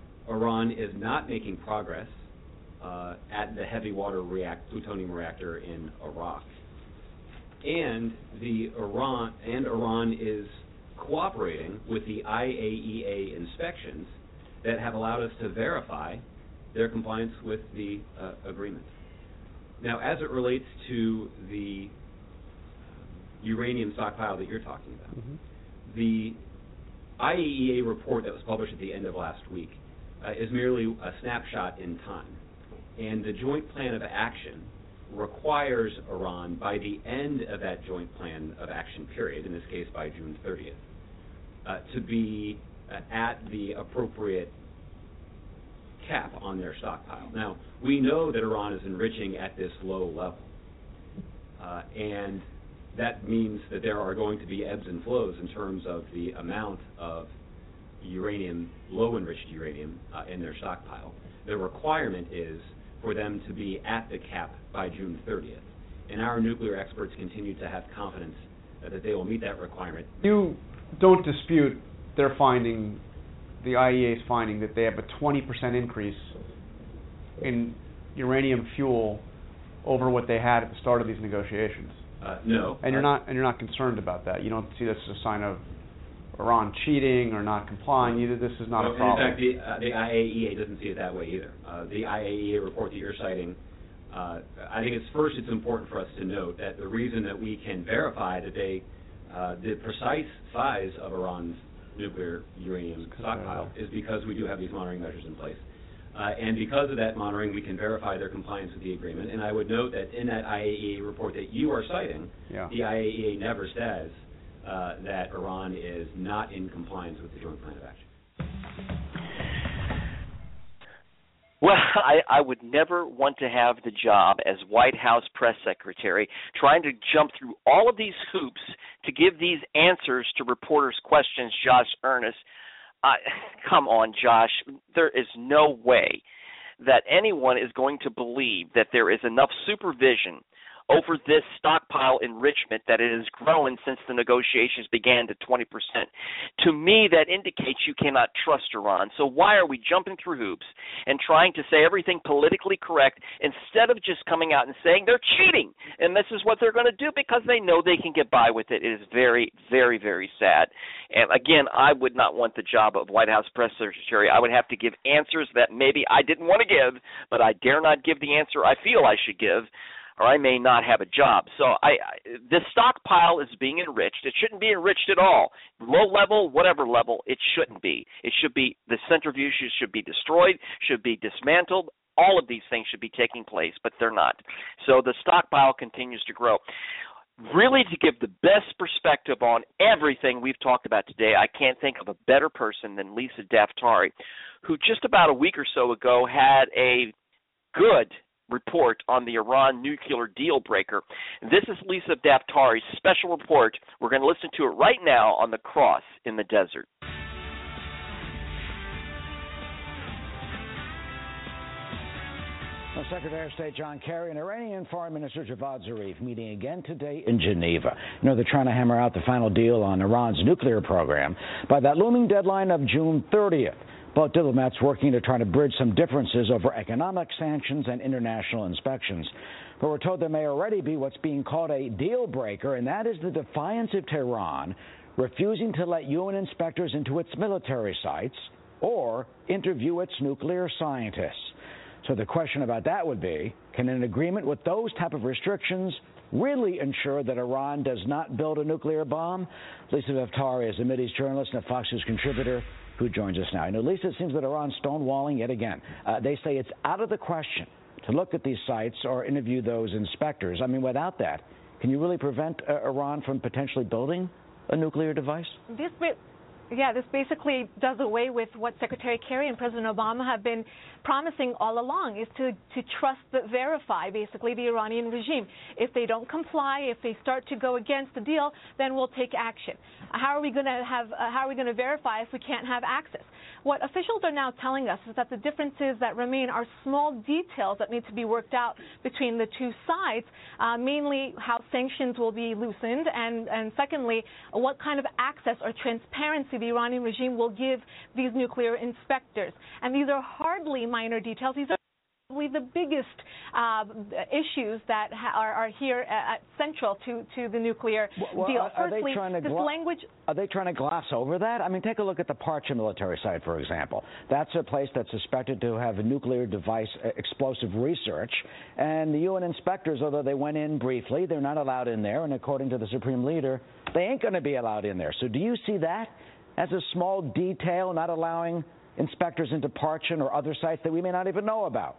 Iran is not making progress uh, at the heavy water react- plutonium reactor in Iraq. And the Iran and Iran is cooperating with the I A E A inspections that have allowed us to verify their compliance with the uh, agreement. Now, as it relates to the uranium stockpile that you're talking about, mm-hmm. the I A E A report that was published at the end of last week uh, is merely a snapshot in time. And the Joint Plan of Action requires Iran, by the end of that Joint Plan of Action period, in this case by June thirtieth, uh, to be uh, at the appropriate cap on their stockpile. Now, we know that Iran is enriching at this low level, uh, and that means that there are going to be ebbs and flows in terms of the amount of uranium, low-enriched uranium, uh, in their stockpile. The requirement is for them to be at the cap by June thirtieth, and our nuclear experts continue to have confidence uh, that they will meet that requirement. You don't dispute their finding, the I A E A's finding, that they have a twenty percent increase in uranium fuel over what they had at the start of these negotiations. Uh, no. And you're not and you're not concerned about that. You don't see this as a sign of Iran cheating or not complying. Either this is not no, a problem. In fact, the, uh, the I A E A doesn't see it that way either. Uh, the I A E A report that you're citing, uh, I think it's first it's important for us to note that the reason that we can verify that they, uh, the precise size of Iran's nuclear uranium stockpile is because we do have these monitoring measures in place. Uh, and because of that monitoring, we can verify their compliance with the agreement. And I would note that in that I A E A report that you are citing, yeah. the I A E A never says uh, that Iran is not in compliance with the Joint Plan of Action. Well, I, I would never want to have the job as White House press secretary trying to jump through all of these hoops to give these answers to reporters' questions, Josh Earnest. Uh, come on, Josh. There is no way that anyone is going to believe that there is enough supervision over this stockpile enrichment that it has grown since the negotiations began to twenty percent. To me, that indicates you cannot trust Iran. So why are we jumping through hoops and trying to say everything politically correct instead of just coming out and saying they're cheating and this is what they're going to do because they know they can get by with it? It is very, very, very sad. And again, I would not want the job of White House press secretary. I would have to give answers that maybe I didn't want to give, but I dare not give the answer I feel I should give. or I may not have a job. So I, I the stockpile is being enriched. It shouldn't be enriched at all. Low level, whatever level, it shouldn't be. It should be, the centrifuges should be destroyed, should be dismantled. All of these things should be taking place, but they're not. So the stockpile continues to grow. Really, to give the best perspective on everything we've talked about today, I can't think of a better person than Lisa Daftari, who just about a week or so ago had a good report on the Iran nuclear deal breaker. This is Lisa Daftari's special report. We're going to listen to it right now on The Cross in the Desert. Secretary of State John Kerry and Iranian Foreign Minister Javad Zarif meeting again today in Geneva. You know, they're trying to hammer out the final deal on Iran's nuclear program by that looming deadline of June thirtieth. Both diplomats working to try to bridge some differences over economic sanctions and international inspections. But we're told there may already be what's being called a deal breaker, and that is the defiance of Tehran refusing to let U N inspectors into its military sites or interview its nuclear scientists. So the question about that would be, can an agreement with those type of restrictions really ensure that Iran does not build a nuclear bomb? Lisa Daftari is a Mideast journalist and a Fox News contributor who joins us now. I know, Lisa, it seems that Iran's stonewalling yet again. Uh, they say it's out of the question to look at these sites or interview those inspectors. I mean, without that, can you really prevent uh, Iran from potentially building a nuclear device? This bit Yeah, this basically does away with what Secretary Kerry and President Obama have been promising all along, is to, to trust but verify, basically, the Iranian regime. If they don't comply, if they start to go against the deal, then we'll take action. How are we going to have? Uh, how are we going to verify if we can't have access? What officials are now telling us is that the differences that remain are small details that need to be worked out between the two sides, uh, mainly how sanctions will be loosened, and, and secondly, what kind of access or transparency the Iranian regime will give these nuclear inspectors. And these are hardly minor details. These are probably the biggest uh, issues that ha are, are here at central to, to the nuclear well, deal. Are, are Firstly, they trying to this language... Are they trying to gloss over that? I mean, take a look at the Parcha military site, for example. That's a place that's suspected to have a nuclear device uh, explosive research. And the U N inspectors, although they went in briefly, they're not allowed in there. And according to the Supreme Leader, they ain't going to be allowed in there. So do you see that as a small detail, not allowing inspectors into Parchin or other sites that we may not even know about?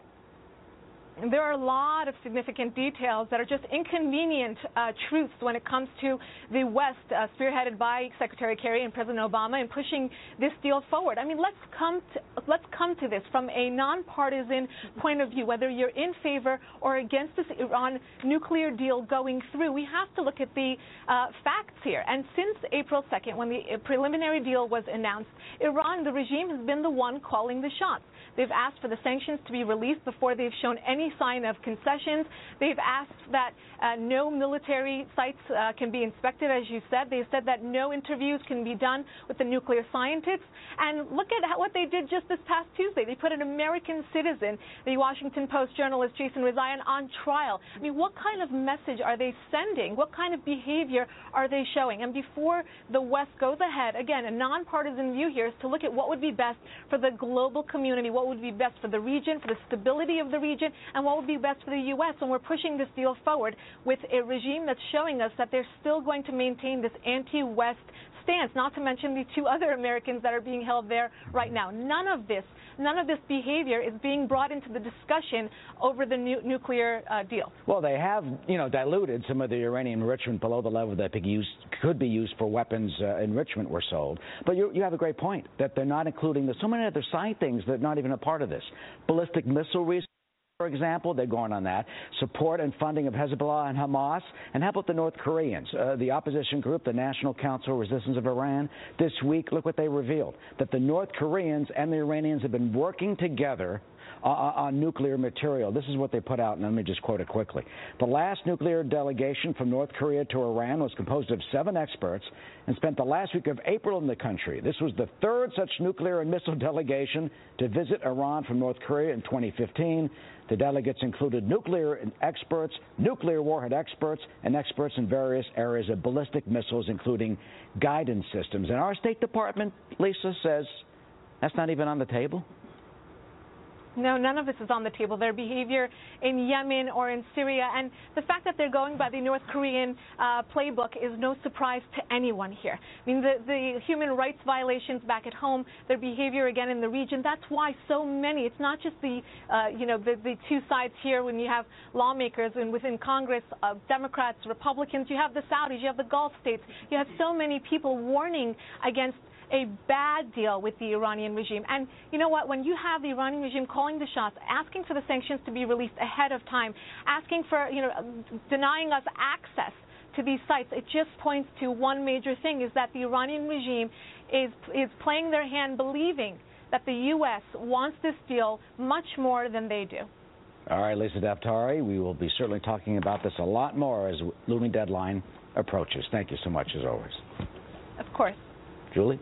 There are a lot of significant details that are just inconvenient uh, truths when it comes to the West, uh, spearheaded by Secretary Kerry and President Obama in pushing this deal forward. I mean, let's come to, let's come to this from a nonpartisan point of view, whether you're in favor or against this Iran nuclear deal going through. We have to look at the uh, facts here. And since April second, when the preliminary deal was announced, Iran, the regime, has been the one calling the shots. They've asked for the sanctions to be released before they've shown any sign of concessions. They've asked that uh, no military sites uh, can be inspected, as you said. They've said that no interviews can be done with the nuclear scientists. And look at how, what they did just this past Tuesday. They put an American citizen, the Washington Post journalist Jason Rezaian, on trial. I mean, what kind of message are they sending? What kind of behavior are they showing? And before the West goes ahead, again, a nonpartisan view here is to look at what would be best for the global community, what would be best for the region, for the stability of the region, and what would be best for the U S when we're pushing this deal forward with a regime that's showing us that they're still going to maintain this anti-West stance, not to mention the two other Americans that are being held there right now. None of this, none of this behavior is being brought into the discussion over the nu nuclear uh, deal. Well, they have, you know, diluted some of the uranium enrichment below the level that could, use, could be used for weapons uh, enrichment were sold. But you, you have a great point, that they're not including the, so many other side things that are not even a part of this. Ballistic missile research, for example, they're going on that. Support and funding of Hezbollah and Hamas. And how about the North Koreans? Uh, the opposition group, the National Council of Resistance of Iran, this week, look what they revealed, that the North Koreans and the Iranians have been working together uh, on nuclear material. This is what they put out, and let me just quote it quickly. The last nuclear delegation from North Korea to Iran was composed of seven experts and spent the last week of April in the country. This was the third such nuclear and missile delegation to visit Iran from North Korea in twenty fifteen. The delegates included nuclear experts, nuclear warhead experts, and experts in various areas of ballistic missiles, including guidance systems. And our State Department, Lisa, says that's not even on the table? No, none of this is on the table. Their behavior in Yemen or in Syria, and the fact that they're going by the North Korean uh, playbook is no surprise to anyone here. I mean, the, the human rights violations back at home, their behavior again in the region, that's why so many, it's not just the, uh, you know, the, the two sides here when you have lawmakers and within Congress, uh, Democrats, Republicans, you have the Saudis, you have the Gulf states, you have so many people warning against a bad deal with the Iranian regime. And you know what, when you have the Iranian regime calling the shots, asking for the sanctions to be released ahead of time, asking for, you know, denying us access to these sites, it just points to one major thing, is that the Iranian regime is, is playing their hand, believing that the U S wants this deal much more than they do. All right, Lisa Daftari, we will be certainly talking about this a lot more as looming deadline approaches. Thank you so much, as always. Of course. Julie?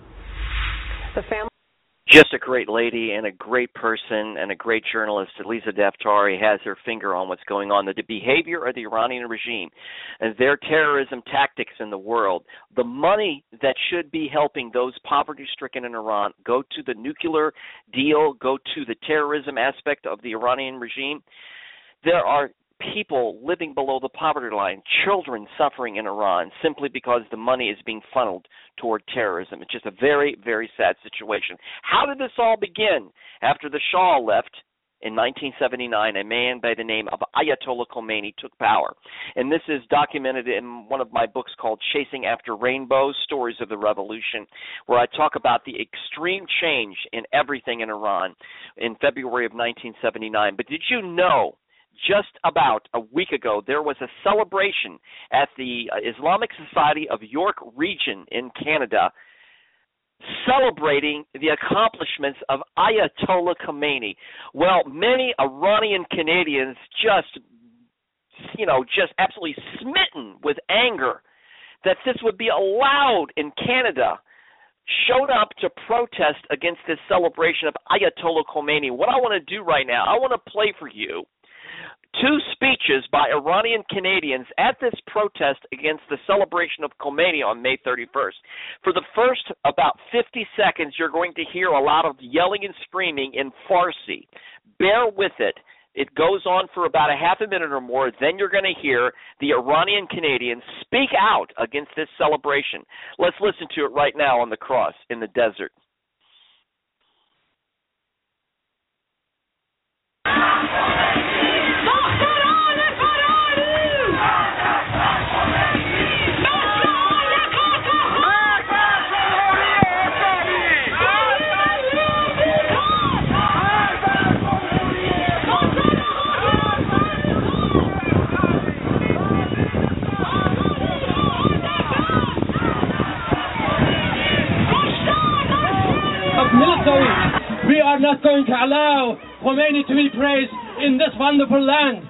The family. Just a great lady and a great person and a great journalist. Lisa Daftari has her finger on what's going on. The behavior of the Iranian regime and their terrorism tactics in the world. The money that should be helping those poverty-stricken in Iran go to the nuclear deal, go to the terrorism aspect of the Iranian regime. There are people living below the poverty line, children suffering in Iran simply because the money is being funneled toward terrorism. It's just a very, very sad situation. How did this all begin? After the Shah left in nineteen seventy-nine, a man by the name of Ayatollah Khomeini took power. And this is documented in one of my books called Chasing After Rainbows, Stories of the Revolution, where I talk about the extreme change in everything in Iran in February of nineteen seventy-nine. But did you know, just about a week ago, there was a celebration at the Islamic Society of York Region in Canada celebrating the accomplishments of Ayatollah Khomeini. Well, many Iranian Canadians just, you know, just absolutely smitten with anger that this would be allowed in Canada, showed up to protest against this celebration of Ayatollah Khomeini. What I want to do right now, I want to play for you two speeches by Iranian Canadians at this protest against the celebration of Khomeini on May thirty-first. For the first about fifty seconds, you're going to hear a lot of yelling and screaming in Farsi. Bear with it. It goes on for about a half a minute or more. Then you're going to hear the Iranian Canadians speak out against this celebration. Let's listen to it right now on the cross in the desert. We are not going to allow Khomeini to be praised in this wonderful land.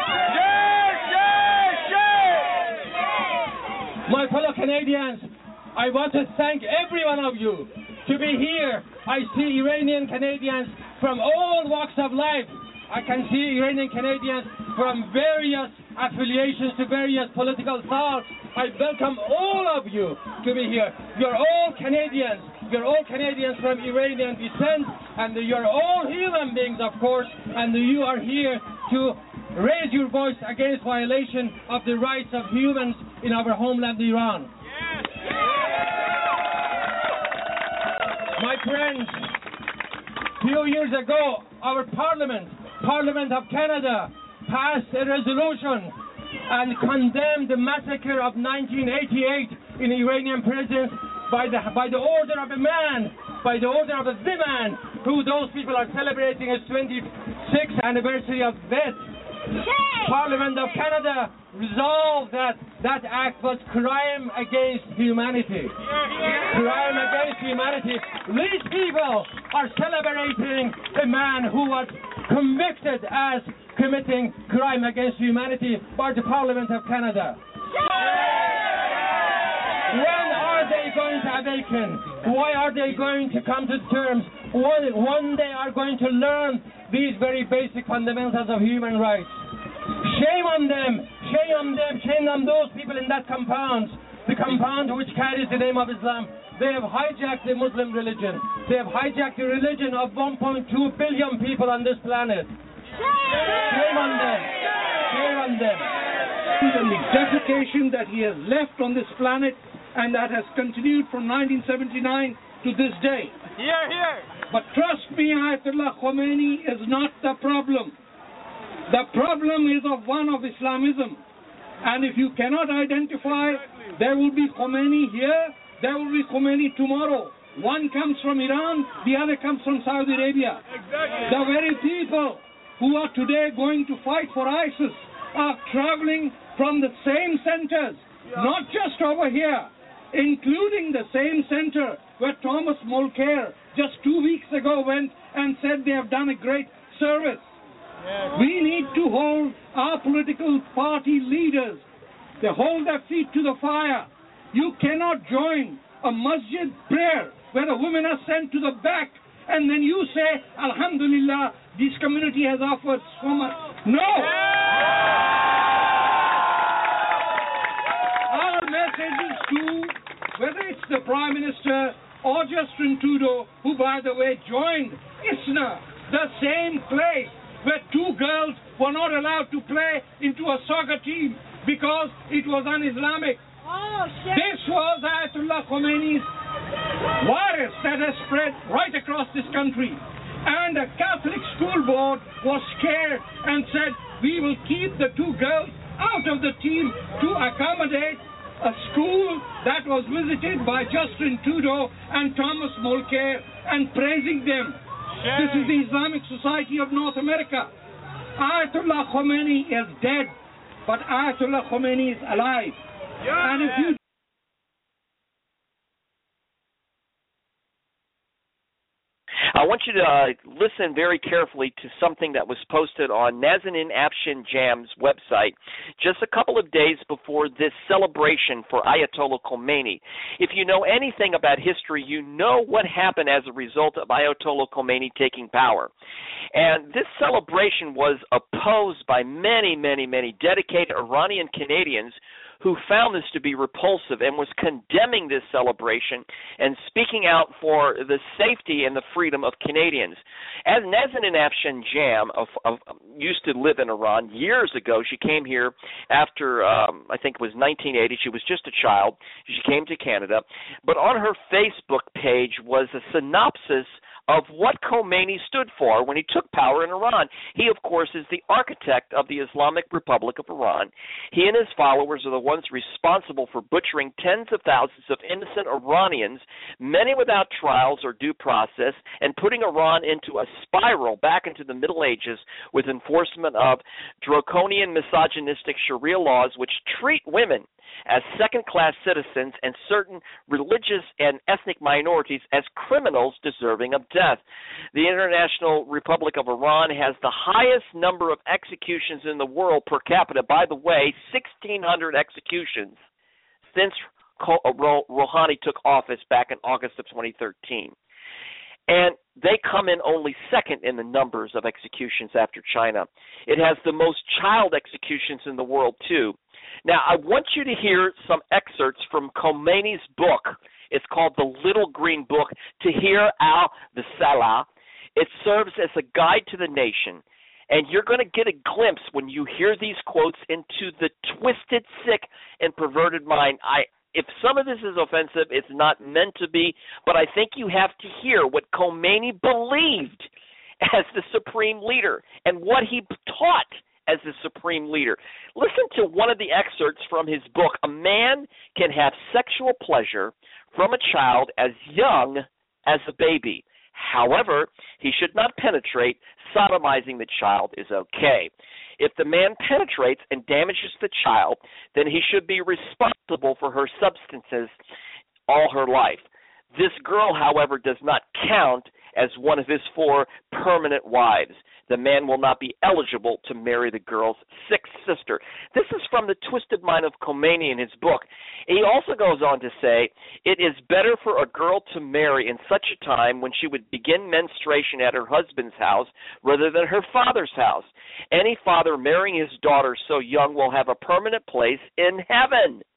My fellow Canadians, I want to thank every one of you to be here. I see Iranian Canadians from all walks of life. I can see Iranian Canadians from various affiliations to various political thoughts. I welcome all of you to be here. You're all Canadians. You're all Canadians from Iranian descent, and you're all human beings, of course, and you are here to raise your voice against violation of the rights of humans in our homeland, Iran. Yes. My friends, a few years ago, our Parliament, Parliament of Canada, passed a resolution and condemned the massacre of nineteen eighty-eight in Iranian prisons by the by the order of a man, by the order of a the man, who those people are celebrating his twenty-sixth anniversary of death. Parliament of Canada resolved that that act was crime against humanity. Crime against humanity. These people are celebrating a man who was convicted as committing crime against humanity by the Parliament of Canada. When are they going to awaken? Why are they going to come to terms? One, one day are going to learn these very basic fundamentals of human rights. Shame on them! Shame on them! Shame on those people in that compound, the compound which carries the name of Islam. They have hijacked the Muslim religion. They have hijacked the religion of one point two billion people on this planet. Shame on them. Shame on them. The defecation that he has left on this planet and that has continued from nineteen seventy-nine to this day. Here, here. But trust me, Ayatollah Khomeini is not the problem. The problem is of one of Islamism. And if you cannot identify, there will be Khomeini here, there will be Khomeini tomorrow. One comes from Iran, the other comes from Saudi Arabia. Exactly. The very people who are today going to fight for ISIS are traveling from the same centers, yeah. Not just over here, including the same center where Thomas Mulcair just two weeks ago went and said they have done a great service. Yes. We need to hold our political party leaders. They hold their feet to the fire. You cannot join a masjid prayer where the women are sent to the back and then you say, Alhamdulillah, this community has offered so much. No! Our message is to, whether it's the Prime Minister or Justin Trudeau, who, by the way, joined I S N A, the same place where two girls were not allowed to play into a soccer team because it was un-Islamic. Oh, shit. This was Ayatollah Khomeini's virus that has spread right across this country. And the Catholic school board was scared and said, we will keep the two girls out of the team to accommodate a school that was visited by Justin Trudeau and Thomas Mulcair and praising them. Shame. This is the Islamic Society of North America. Ayatollah Khomeini is dead, but Ayatollah Khomeini is alive. Yeah, and if you I want you to uh, listen very carefully to something that was posted on Nazanin Afshin Jam's website just a couple of days before this celebration for Ayatollah Khomeini. If you know anything about history, you know what happened as a result of Ayatollah Khomeini taking power. And this celebration was opposed by many, many, many dedicated Iranian Canadians who found this to be repulsive and was condemning this celebration and speaking out for the safety and the freedom of Canadians. As Nazanin Afshin Jam of, of, used to live in Iran years ago. She came here after, um, I think it was nineteen eighty. She was just a child. She came to Canada. But on her Facebook page was a synopsis of what Khomeini stood for when he took power in Iran. He, of course, is the architect of the Islamic Republic of Iran. He and his followers are the ones responsible for butchering tens of thousands of innocent Iranians, many without trials or due process, and putting Iran into a spiral back into the Middle Ages with enforcement of draconian misogynistic Sharia laws which treat women as second-class citizens and certain religious and ethnic minorities as criminals deserving of death. The International Republic of Iran has the highest number of executions in the world per capita. By the way, sixteen hundred executions since Rouhani took office back in August of twenty thirteen. And they come in only second in the numbers of executions after China. It has the most child executions in the world, too. Now, I want you to hear some excerpts from Khomeini's book. It's called The Little Green Book, Tahrir al-Risala. It serves as a guide to the nation. And you're going to get a glimpse when you hear these quotes into the twisted, sick, and perverted mind. I If some of this is offensive, it's not meant to be, but I think you have to hear what Khomeini believed as the supreme leader and what he taught as the supreme leader. Listen to one of the excerpts from his book. A man can have sexual pleasure from a child as young as a baby. However, he should not penetrate. Sodomizing the child is okay. If the man penetrates and damages the child, then he should be responsible for her substances all her life. This girl, however, does not count as one of his four permanent wives. The man will not be eligible to marry the girl's sixth sister. This is from the twisted mind of Khomeini in his book. He also goes on to say, it is better for a girl to marry in such a time when she would begin menstruation at her husband's house rather than her father's house. Any father marrying his daughter so young will have a permanent place in heaven.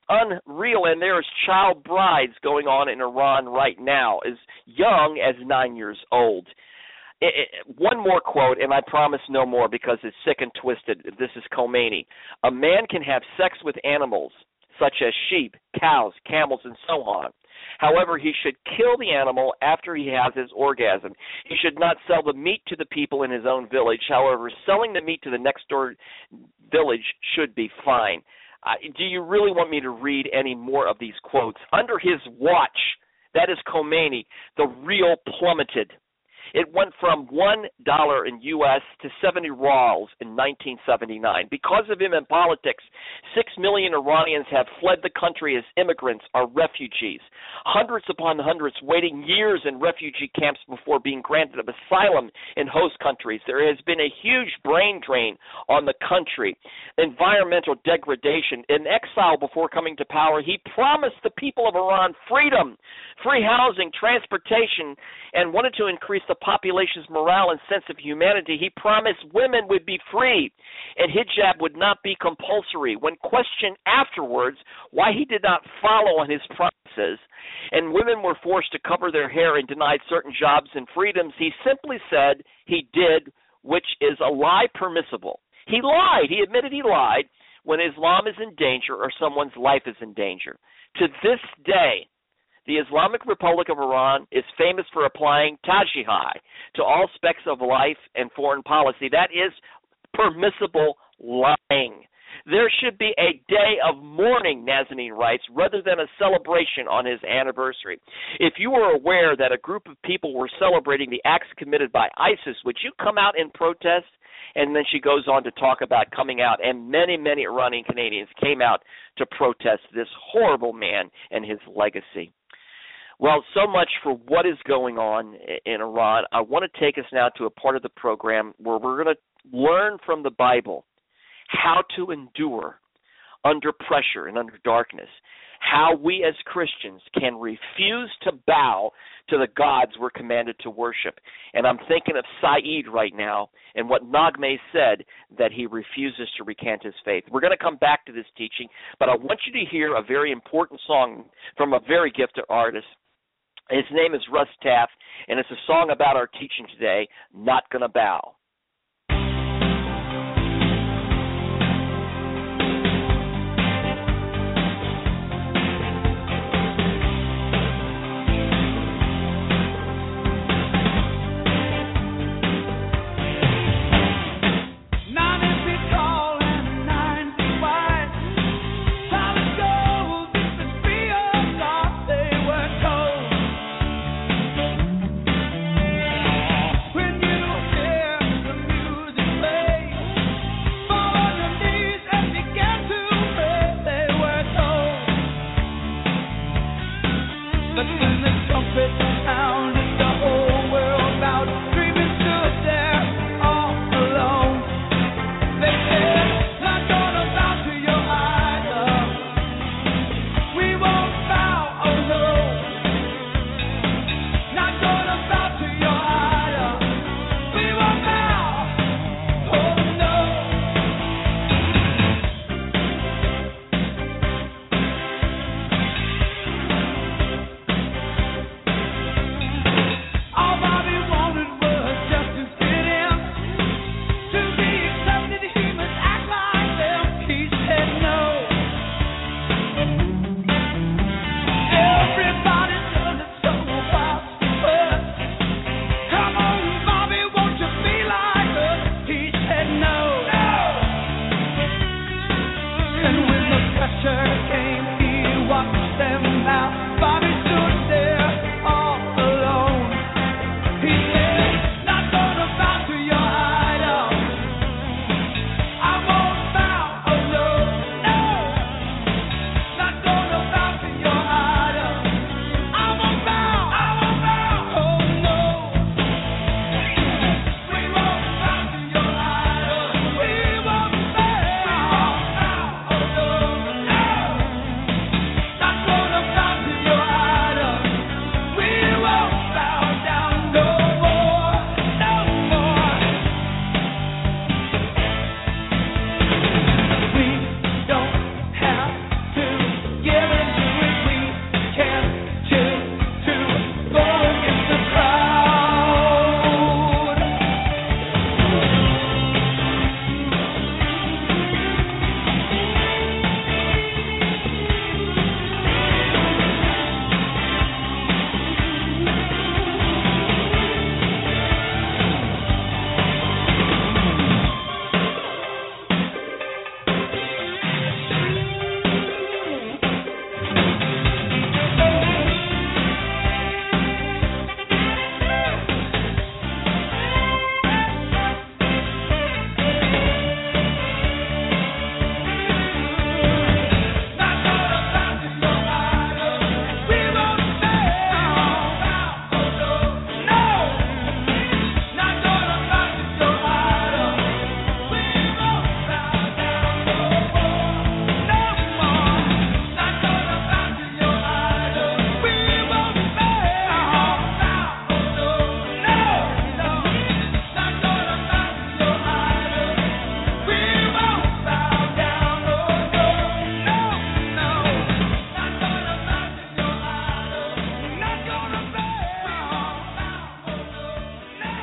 unreal, and there's child brides going on in Iran right now, as young as nine years old. It, it, one more quote, and I promise no more because it's sick and twisted. This is Khomeini. A man can have sex with animals, such as sheep, cows, camels, and so on. However, he should kill the animal after he has his orgasm. He should not sell the meat to the people in his own village. However, selling the meat to the next door village should be fine. Uh, do you really want me to read any more of these quotes? Under his watch, that is Khomeini, the real plummeted. It went from one dollar in U S to seventy rubles in nineteen seventy-nine. Because of him in politics, six million Iranians have fled the country as immigrants or refugees. Hundreds upon hundreds waiting years in refugee camps before being granted asylum in host countries. There has been a huge brain drain on the country. Environmental degradation. In exile before coming to power, he promised the people of Iran freedom, free housing, transportation, and wanted to increase the population's morale and sense of humanity. He promised women would be free and hijab would not be compulsory. When questioned afterwards why he did not follow on his promises and women were forced to cover their hair and denied certain jobs and freedoms, he simply said he did, which is a lie permissible. He lied. He admitted he lied when Islam is in danger or someone's life is in danger. To this day, the Islamic Republic of Iran is famous for applying tajihad to all aspects of life and foreign policy. That is permissible lying. There should be a day of mourning, Nazanin writes, rather than a celebration on his anniversary. If you were aware that a group of people were celebrating the acts committed by ISIS, would you come out in protest? And then she goes on to talk about coming out, and many, many Iranian Canadians came out to protest this horrible man and his legacy. Well, so much for what is going on in Iran. I want to take us now to a part of the program where we're going to learn from the Bible how to endure under pressure and under darkness, how we as Christians can refuse to bow to the gods we're commanded to worship. And I'm thinking of Saeed right now and what Naghmeh said, that he refuses to recant his faith. We're going to come back to this teaching, but I want you to hear a very important song from a very gifted artist. His name is Russ Taff, and it's a song about our teaching today, Not Gonna Bow.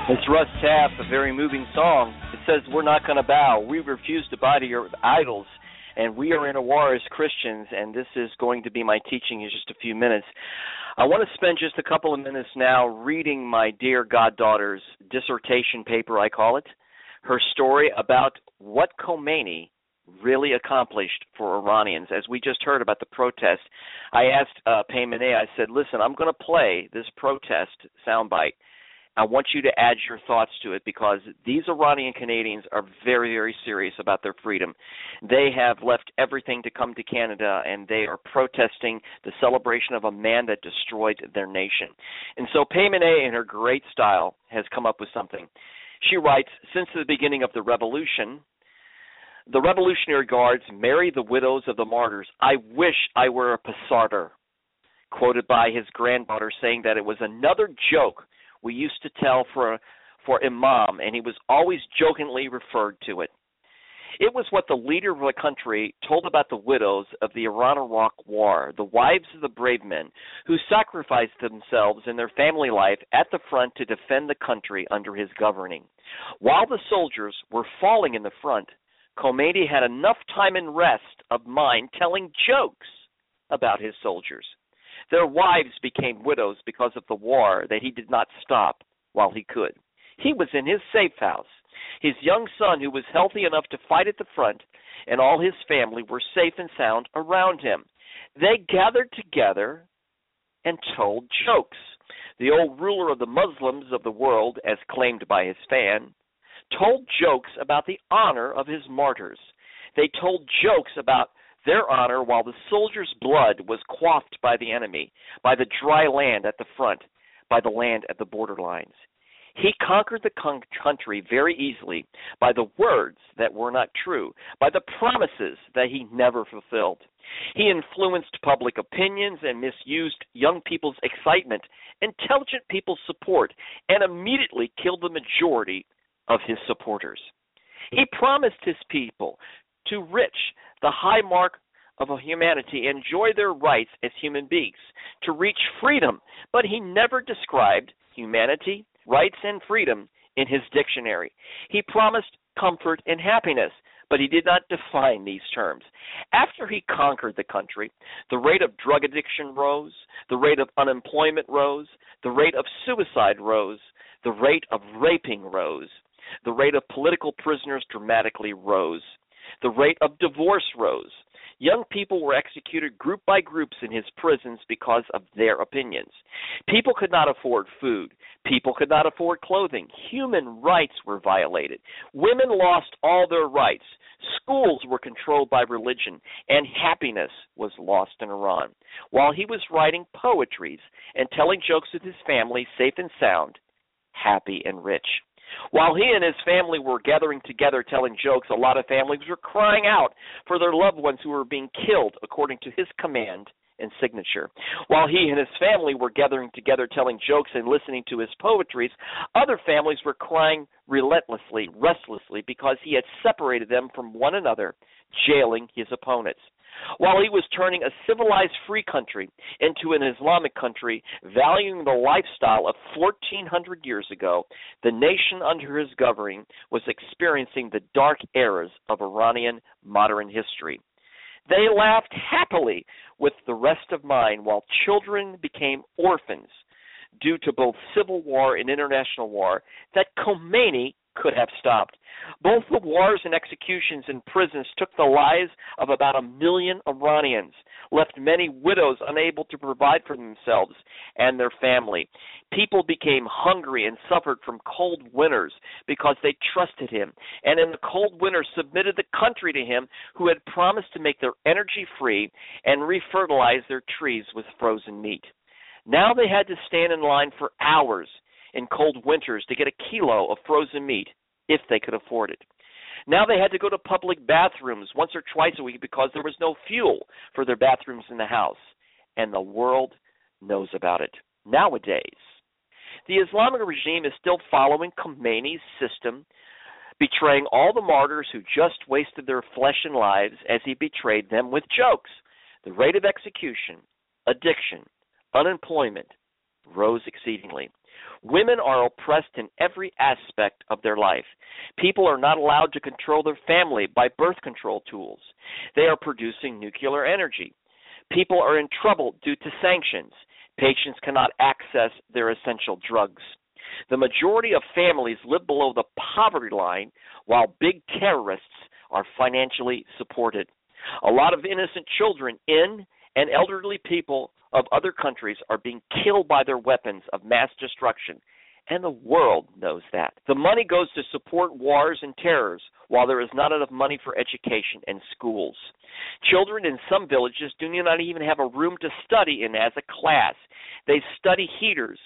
It's Russ Taff, a very moving song. It says, we're not going to bow. We refuse to bow to your idols, and we are in a war as Christians, and this is going to be my teaching in just a few minutes. I want to spend just a couple of minutes now reading my dear goddaughter's dissertation paper, I call it, her story about what Khomeini really accomplished for Iranians. As we just heard about the protest, I asked uh, Paymaneh, I said, listen, I'm going to play this protest soundbite. I want you to add your thoughts to it because these Iranian Canadians are very, very serious about their freedom. They have left everything to come to Canada, and they are protesting the celebration of a man that destroyed their nation. And so Paymaneh, in her great style, has come up with something. She writes, since the beginning of the revolution, the Revolutionary Guards marry the widows of the martyrs. I wish I were a Pissarter, quoted by his granddaughter, saying that it was another joke we used to tell for for Imam, and he was always jokingly referred to it. It was what the leader of the country told about the widows of the Iran-Iraq War, the wives of the brave men who sacrificed themselves in their family life at the front to defend the country under his governing. While the soldiers were falling in the front, Khomeini had enough time and rest of mind telling jokes about his soldiers. Their wives became widows because of the war that he did not stop while he could. He was in his safe house. His young son, who was healthy enough to fight at the front, and all his family were safe and sound around him. They gathered together and told jokes. The old ruler of the Muslims of the world, as claimed by his fan, told jokes about the honor of his martyrs. They told jokes about their honor while the soldiers' blood was quaffed by the enemy, by the dry land at the front, by the land at the borderlines. He conquered the con- country very easily by the words that were not true, by the promises that he never fulfilled. He influenced public opinions and misused young people's excitement, intelligent people's support, and immediately killed the majority of his supporters. He promised his people to reach the high mark of humanity, enjoy their rights as human beings, to reach freedom, but he never described humanity, rights, and freedom in his dictionary. He promised comfort and happiness, but he did not define these terms. After he conquered the country, the rate of drug addiction rose, the rate of unemployment rose, the rate of suicide rose, the rate of raping rose, the rate of political prisoners dramatically rose. The rate of divorce rose. Young people were executed group by groups in his prisons because of their opinions. People could not afford food. People could not afford clothing. Human rights were violated. Women lost all their rights. Schools were controlled by religion, and happiness was lost in Iran. While he was writing poetries and telling jokes with his family, safe and sound, happy and rich. While he and his family were gathering together telling jokes, a lot of families were crying out for their loved ones who were being killed according to his command and signature. While he and his family were gathering together telling jokes and listening to his poetries, other families were crying relentlessly, restlessly, because he had separated them from one another, jailing his opponents. While he was turning a civilized free country into an Islamic country, valuing the lifestyle of fourteen hundred years ago, the nation under his governing was experiencing the dark eras of Iranian modern history. They laughed happily with the rest of mine while children became orphans due to both civil war and international war that Khomeini could have stopped. Both the wars and executions in prisons took the lives of about a million Iranians, left many widows unable to provide for themselves and their family. People became hungry and suffered from cold winters because they trusted him, and in the cold winter submitted the country to him who had promised to make their energy free and refertilize their trees with frozen meat. Now they had to stand in line for hours in cold winters to get a kilo of frozen meat if they could afford it. Now they had to go to public bathrooms once or twice a week because there was no fuel for their bathrooms in the house, and the world knows about it. Nowadays, the Islamic regime is still following Khomeini's system, betraying all the martyrs who just wasted their flesh and lives as he betrayed them with jokes. The rate of execution, addiction, unemployment, rose exceedingly. Women are oppressed in every aspect of their life. People are not allowed to control their family by birth control tools. They are producing nuclear energy. People are in trouble due to sanctions. Patients cannot access their essential drugs. The majority of families live below the poverty line, while big terrorists are financially supported. A lot of innocent children in and elderly people of other countries are being killed by their weapons of mass destruction, and the world knows that. The money goes to support wars and terrors, while there is not enough money for education and schools. Children in some villages do not even have a room to study in as a class. They study heaters,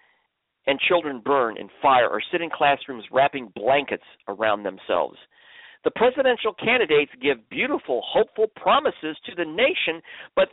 and children burn in fire or sit in classrooms wrapping blankets around themselves. The presidential candidates give beautiful, hopeful promises to the nation, but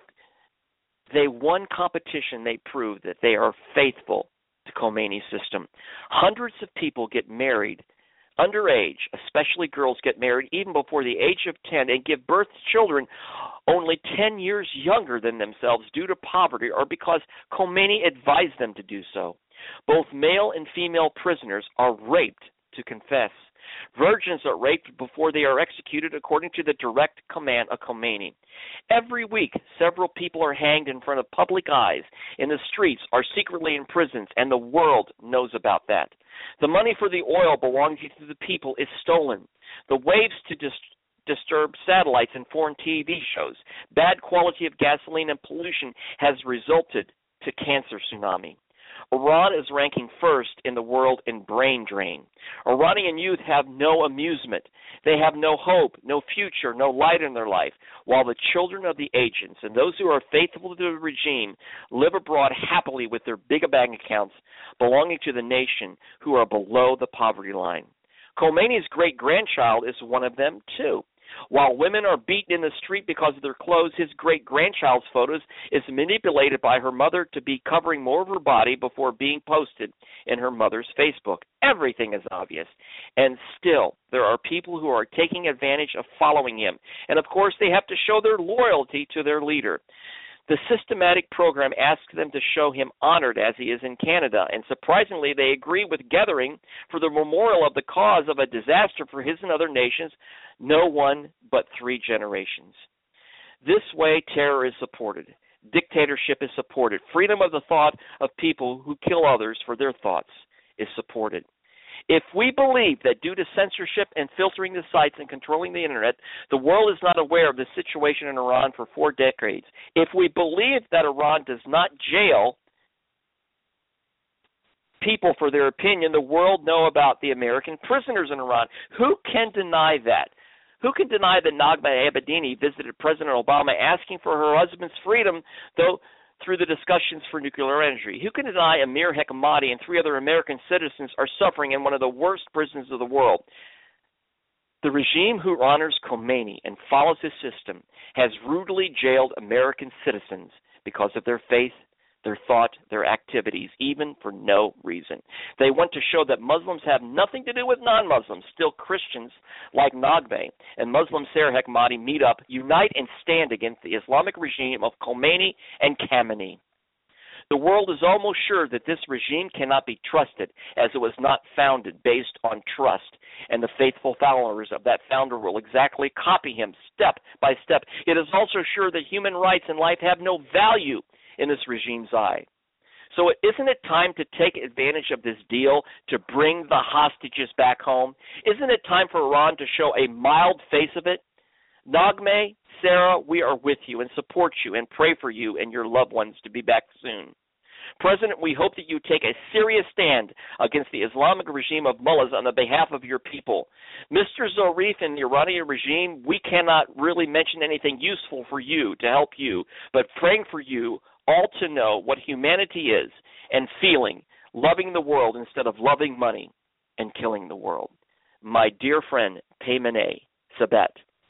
they won competition. They proved that they are faithful to Khomeini's system. Hundreds of people get married underage, especially girls get married even before the age of ten and give birth to children only ten years younger than themselves due to poverty or because Khomeini advised them to do so. Both male and female prisoners are raped to confess. Virgins are raped before they are executed according to the direct command of Khomeini. Every week, several people are hanged in front of public eyes in the streets or secretly in prisons, and the world knows about that. The money for the oil belonging to the people is stolen. The waves to dis- disturb satellites and foreign T V shows. Bad quality of gasoline and pollution has resulted to cancer tsunami. Iran is ranking first in the world in brain drain. Iranian youth have no amusement. They have no hope, no future, no light in their life, while the children of the agents and those who are faithful to the regime live abroad happily with their big bank accounts belonging to the nation who are below the poverty line. Khomeini's great-grandchild is one of them, too. While women are beaten in the street because of their clothes, his great-grandchild's photos is manipulated by her mother to be covering more of her body before being posted in her mother's Facebook. Everything is obvious. And still, there are people who are taking advantage of following him. And, of course, they have to show their loyalty to their leader. The systematic program asks them to show him honored as he is in Canada, and surprisingly, they agree with gathering for the memorial of the cause of a disaster for his and other nations, no one but three generations. This way, terror is supported. Dictatorship is supported. Freedom of the thought of people who kill others for their thoughts is supported. If we believe that due to censorship and filtering the sites and controlling the Internet, the world is not aware of the situation in Iran for four decades, if we believe that Iran does not jail people for their opinion, the world know about the American prisoners in Iran. Who can deny that? Who can deny that Naghmeh Abedini visited President Obama asking for her husband's freedom, though through the discussions for nuclear energy? Who can deny Amir Hekmati and three other American citizens are suffering in one of the worst prisons of the world? The regime who honors Khomeini and follows his system has rudely jailed American citizens because of their faith, their thought, their activities, even for no reason. They want to show that Muslims have nothing to do with non-Muslims. Still, Christians like Naghmeh and Muslim Sarah Hekmati meet up, unite, and stand against the Islamic regime of Khomeini and Khamenei. The world is almost sure that this regime cannot be trusted, as it was not founded based on trust, and the faithful followers of that founder will exactly copy him step by step. It is also sure that human rights and life have no value in this regime's eye. So isn't it time to take advantage of this deal to bring the hostages back home? Isn't it time for Iran to show a mild face of it? Naghmeh, Sarah, we are with you and support you and pray for you and your loved ones to be back soon. President, we hope that you take a serious stand against the Islamic regime of mullahs on the behalf of your people. Mister Zarif and the Iranian regime, we cannot really mention anything useful for you to help you, but praying for you all to know what humanity is and feeling, loving the world instead of loving money and killing the world. My dear friend, Peymaneh Sabet,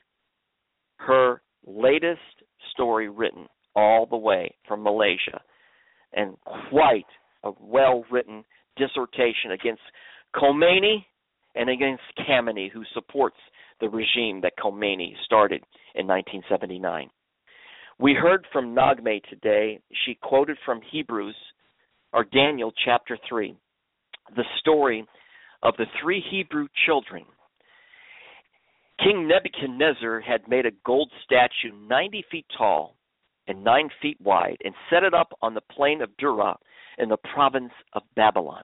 her latest story written all the way from Malaysia, and quite a well-written dissertation against Khomeini and against Khamenei, who supports the regime that Khomeini started in nineteen seventy-nine. We heard from Naghmeh today. She quoted from Hebrews or Daniel chapter three, the story of the three Hebrew children. King Nebuchadnezzar had made a gold statue ninety feet tall and nine feet wide and set it up on the plain of Dura in the province of Babylon.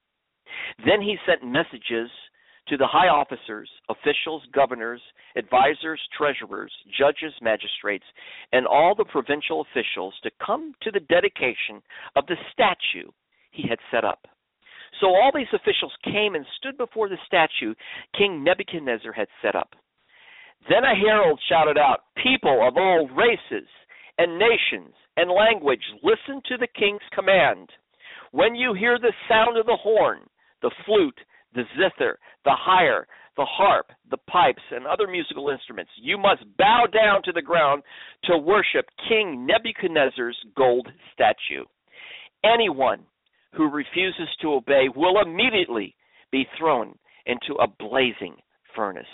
Then he sent messages to the high officers, officials, governors, advisors, treasurers, judges, magistrates, and all the provincial officials to come to the dedication of the statue he had set up. So all these officials came and stood before the statue King Nebuchadnezzar had set up. Then a herald shouted out, "People of all races and nations and language, listen to the king's command. When you hear the sound of the horn, the flute, the zither, the lyre, the harp, the pipes, and other musical instruments, you must bow down to the ground to worship King Nebuchadnezzar's gold statue. Anyone who refuses to obey will immediately be thrown into a blazing furnace."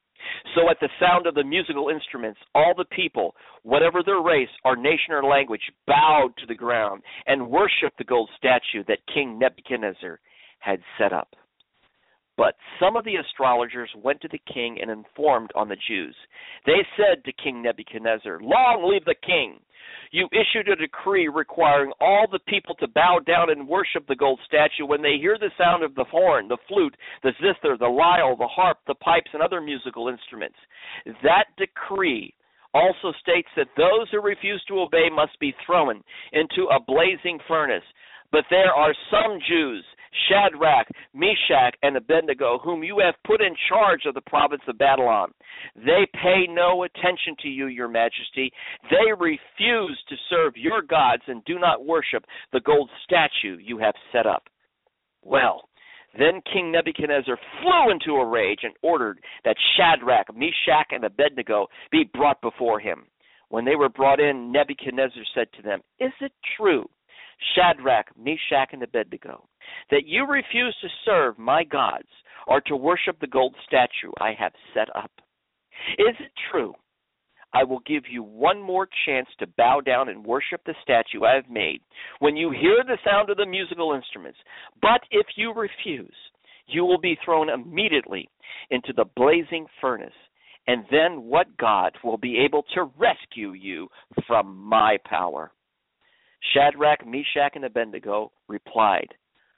So at the sound of the musical instruments, all the people, whatever their race or nation or language, bowed to the ground and worshiped the gold statue that King Nebuchadnezzar had set up. But some of the astrologers went to the king and informed on the Jews. They said to King Nebuchadnezzar, "Long live the king! You issued a decree requiring all the people to bow down and worship the gold statue when they hear the sound of the horn, the flute, the zither, the lyre, the harp, the pipes, and other musical instruments. That decree also states that those who refuse to obey must be thrown into a blazing furnace. But there are some Jews, Shadrach, Meshach, and Abednego, whom you have put in charge of the province of Babylon. They pay no attention to you, your majesty. They refuse to serve your gods and do not worship the gold statue you have set up." Well, then King Nebuchadnezzar flew into a rage and ordered that Shadrach, Meshach, and Abednego be brought before him. When they were brought in, Nebuchadnezzar said to them, "Is it true, Shadrach, Meshach, and Abednego, that you refuse to serve my gods or to worship the gold statue I have set up? Is it true? I will give you one more chance to bow down and worship the statue I have made when you hear the sound of the musical instruments. But if you refuse, you will be thrown immediately into the blazing furnace. And then what God will be able to rescue you from my power?" Shadrach, Meshach, and Abednego replied,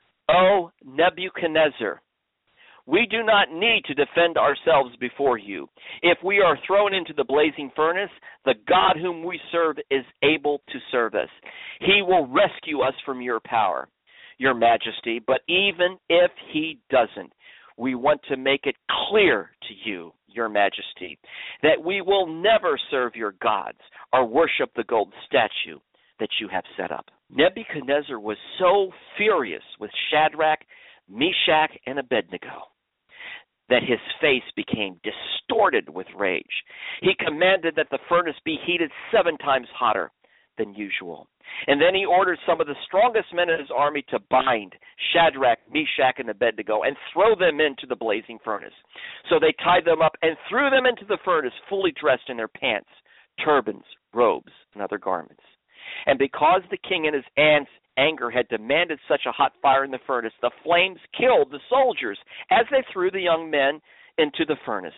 "O Nebuchadnezzar, we do not need to defend ourselves before you. If we are thrown into the blazing furnace, the God whom we serve is able to serve us. He will rescue us from your power, your majesty. But even if he doesn't, we want to make it clear to you, your majesty, that we will never serve your gods or worship the gold statue that you have set up." Nebuchadnezzar was so furious with Shadrach, Meshach, and Abednego that his face became distorted with rage. He commanded that the furnace be heated seven times hotter than usual. And then he ordered some of the strongest men in his army to bind Shadrach, Meshach, and Abednego and throw them into the blazing furnace. So they tied them up and threw them into the furnace, fully dressed in their pants, turbans, robes, and other garments. And because the king in his anger had demanded such a hot fire in the furnace, the flames killed the soldiers as they threw the young men into the furnace.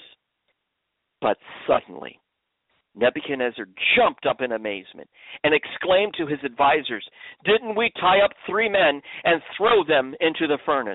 But suddenly, Nebuchadnezzar jumped up in amazement and exclaimed to his advisors, "Didn't we tie up three men and throw them into the furnace?"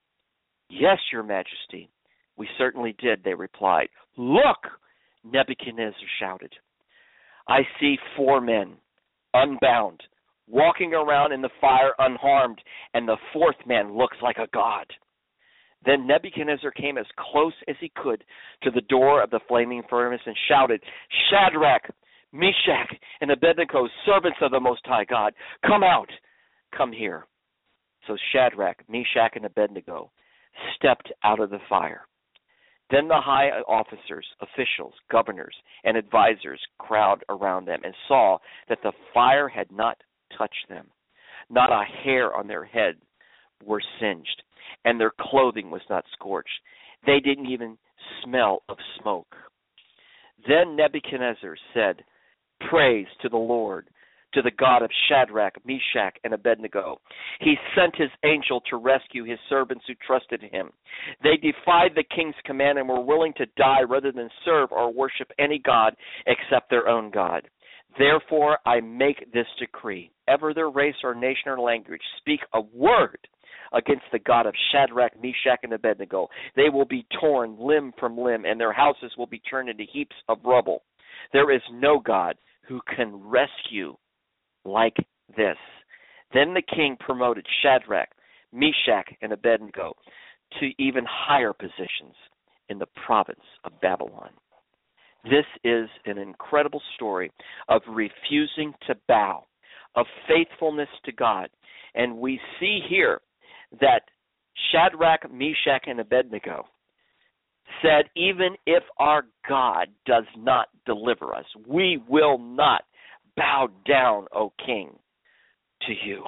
"Yes, your majesty, we certainly did," they replied. "Look," Nebuchadnezzar shouted, "I see four men, unbound, walking around in the fire unharmed, and the fourth man looks like a god." Then Nebuchadnezzar came as close as he could to the door of the flaming furnace and shouted, "Shadrach, Meshach, and Abednego, servants of the Most High God, come out, come here." So Shadrach, Meshach, and Abednego stepped out of the fire. Then the high officers, officials, governors, and advisors crowded around them and saw that the fire had not touched them. Not a hair on their head were singed, and their clothing was not scorched. They didn't even smell of smoke. Then Nebuchadnezzar said, "Praise to the Lord, to the God of Shadrach, Meshach, and Abednego. He sent his angel to rescue his servants who trusted him. They defied the king's command and were willing to die rather than serve or worship any god except their own God. Therefore, I make this decree. Ever their race or nation or language speak a word against the God of Shadrach, Meshach, and Abednego, they will be torn limb from limb, and their houses will be turned into heaps of rubble. There is no God who can rescue like this. Then the king promoted Shadrach, Meshach, and Abednego to even higher positions in the province of Babylon. This is an incredible story of refusing to bow, of faithfulness to God. And we see here that Shadrach, Meshach, and Abednego said, even if our God does not deliver us, we will not bow down, O king, to you.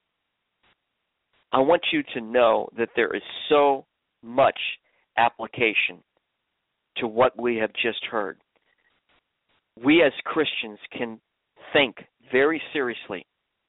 I want you to know that there is so much application to what we have just heard. We as Christians can think very seriously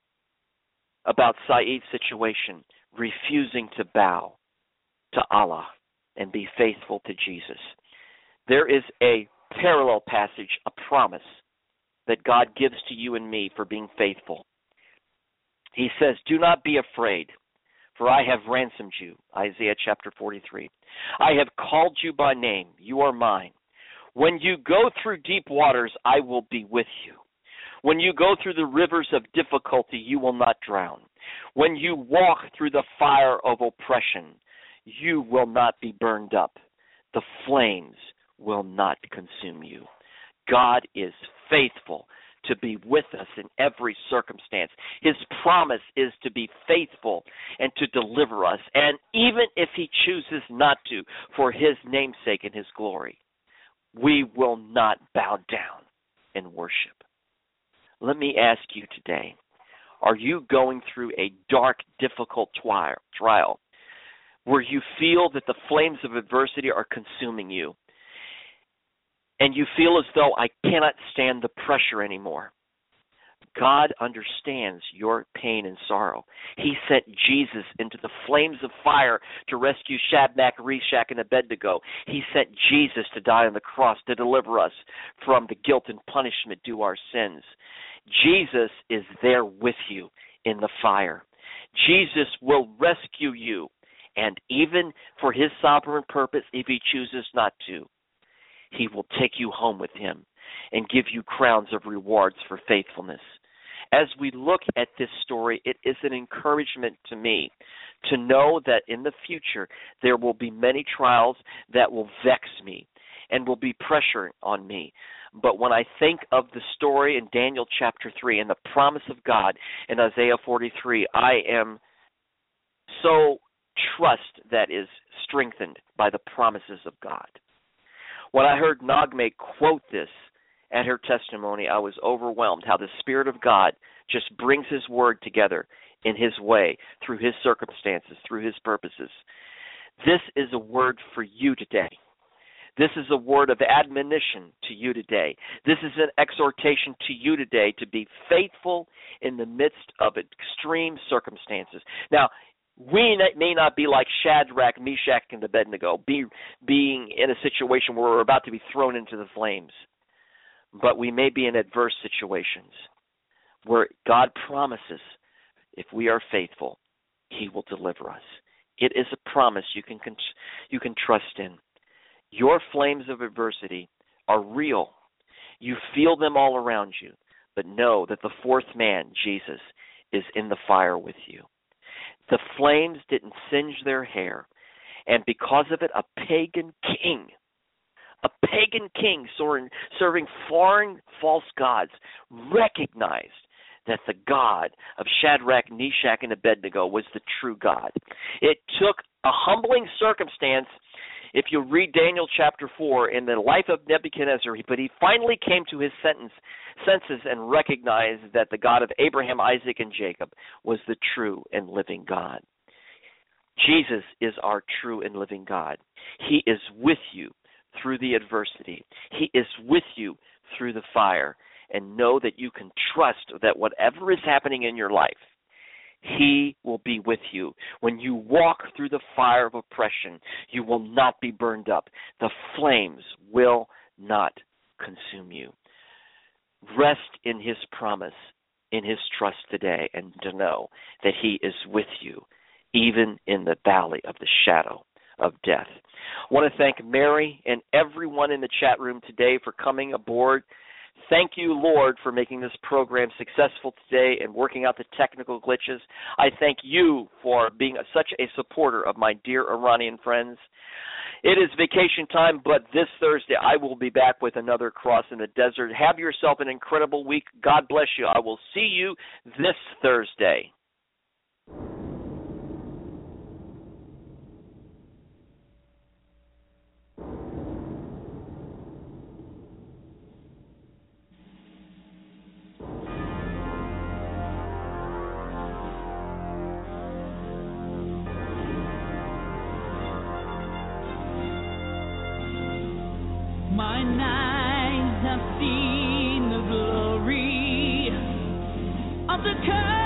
about Saeed's situation, refusing to bow to Allah and be faithful to Jesus. There is a parallel passage, a promise that God gives to you and me for being faithful. He says, do not be afraid, for I have ransomed you. Isaiah chapter forty-three. I have called you by name. You are mine. When you go through deep waters, I will be with you. When you go through the rivers of difficulty, you will not drown. When you walk through the fire of oppression, you will not be burned up. The flames will not consume you. God is faithful to be with us in every circumstance. His promise is to be faithful and to deliver us, and even if he chooses not to, for his name's sake and his glory, we will not bow down in worship. Let me ask you today, are you going through a dark, difficult trial where you feel that the flames of adversity are consuming you, and you feel as though I cannot stand the pressure anymore? God understands your pain and sorrow. He sent Jesus into the flames of fire to rescue Shadrach, Meshach, and Abednego. He sent Jesus to die on the cross to deliver us from the guilt and punishment due our sins. Jesus is there with you in the fire. Jesus will rescue you, and even for his sovereign purpose, if he chooses not to, he will take you home with him and give you crowns of rewards for faithfulness. As we look at this story, it is an encouragement to me to know that in the future there will be many trials that will vex me and will be pressure on me. But when I think of the story in Daniel chapter three and the promise of God in Isaiah forty-three, I am so trust that is strengthened by the promises of God. When I heard Nagme quote this at her testimony, I was overwhelmed how the Spirit of God just brings his word together in his way, through his circumstances, through his purposes. This is a word for you today. This is a word of admonition to you today. This is an exhortation to you today to be faithful in the midst of extreme circumstances. Now, we may not be like Shadrach, Meshach, and Abednego, be, being in a situation where we're about to be thrown into the flames. But we may be in adverse situations where God promises, if we are faithful, he will deliver us. It is a promise you can you can trust in. Your flames of adversity are real. You feel them all around you, but know that the fourth man, Jesus, is in the fire with you. The flames didn't singe their hair, and because of it, a pagan king, a pagan king serving foreign false gods, recognized that the God of Shadrach, Meshach, and Abednego was the true God. It took a humbling circumstance. If you read Daniel chapter four, in the life of Nebuchadnezzar, but he finally came to his sentence, senses and recognized that the God of Abraham, Isaac, and Jacob was the true and living God. Jesus is our true and living God. He is with you through the adversity. He is with you through the fire. and know that you can trust that whatever is happening in your life, He will be with you. When you walk through the fire of oppression, you will not be burned up. The flames will not consume you. Rest in His promise, in His trust today, and to know that He is with you, even in the valley of the shadow of death. I want to thank Mary and everyone in the chat room today for coming aboard. Thank you, Lord, for making this program successful today and working out the technical glitches. I thank you for being such a supporter of my dear Iranian friends. It is vacation time, but this Thursday I will be back with another Cross in the Desert. Have yourself an incredible week. God bless you. I will see you this Thursday. My eyes have seen the glory of the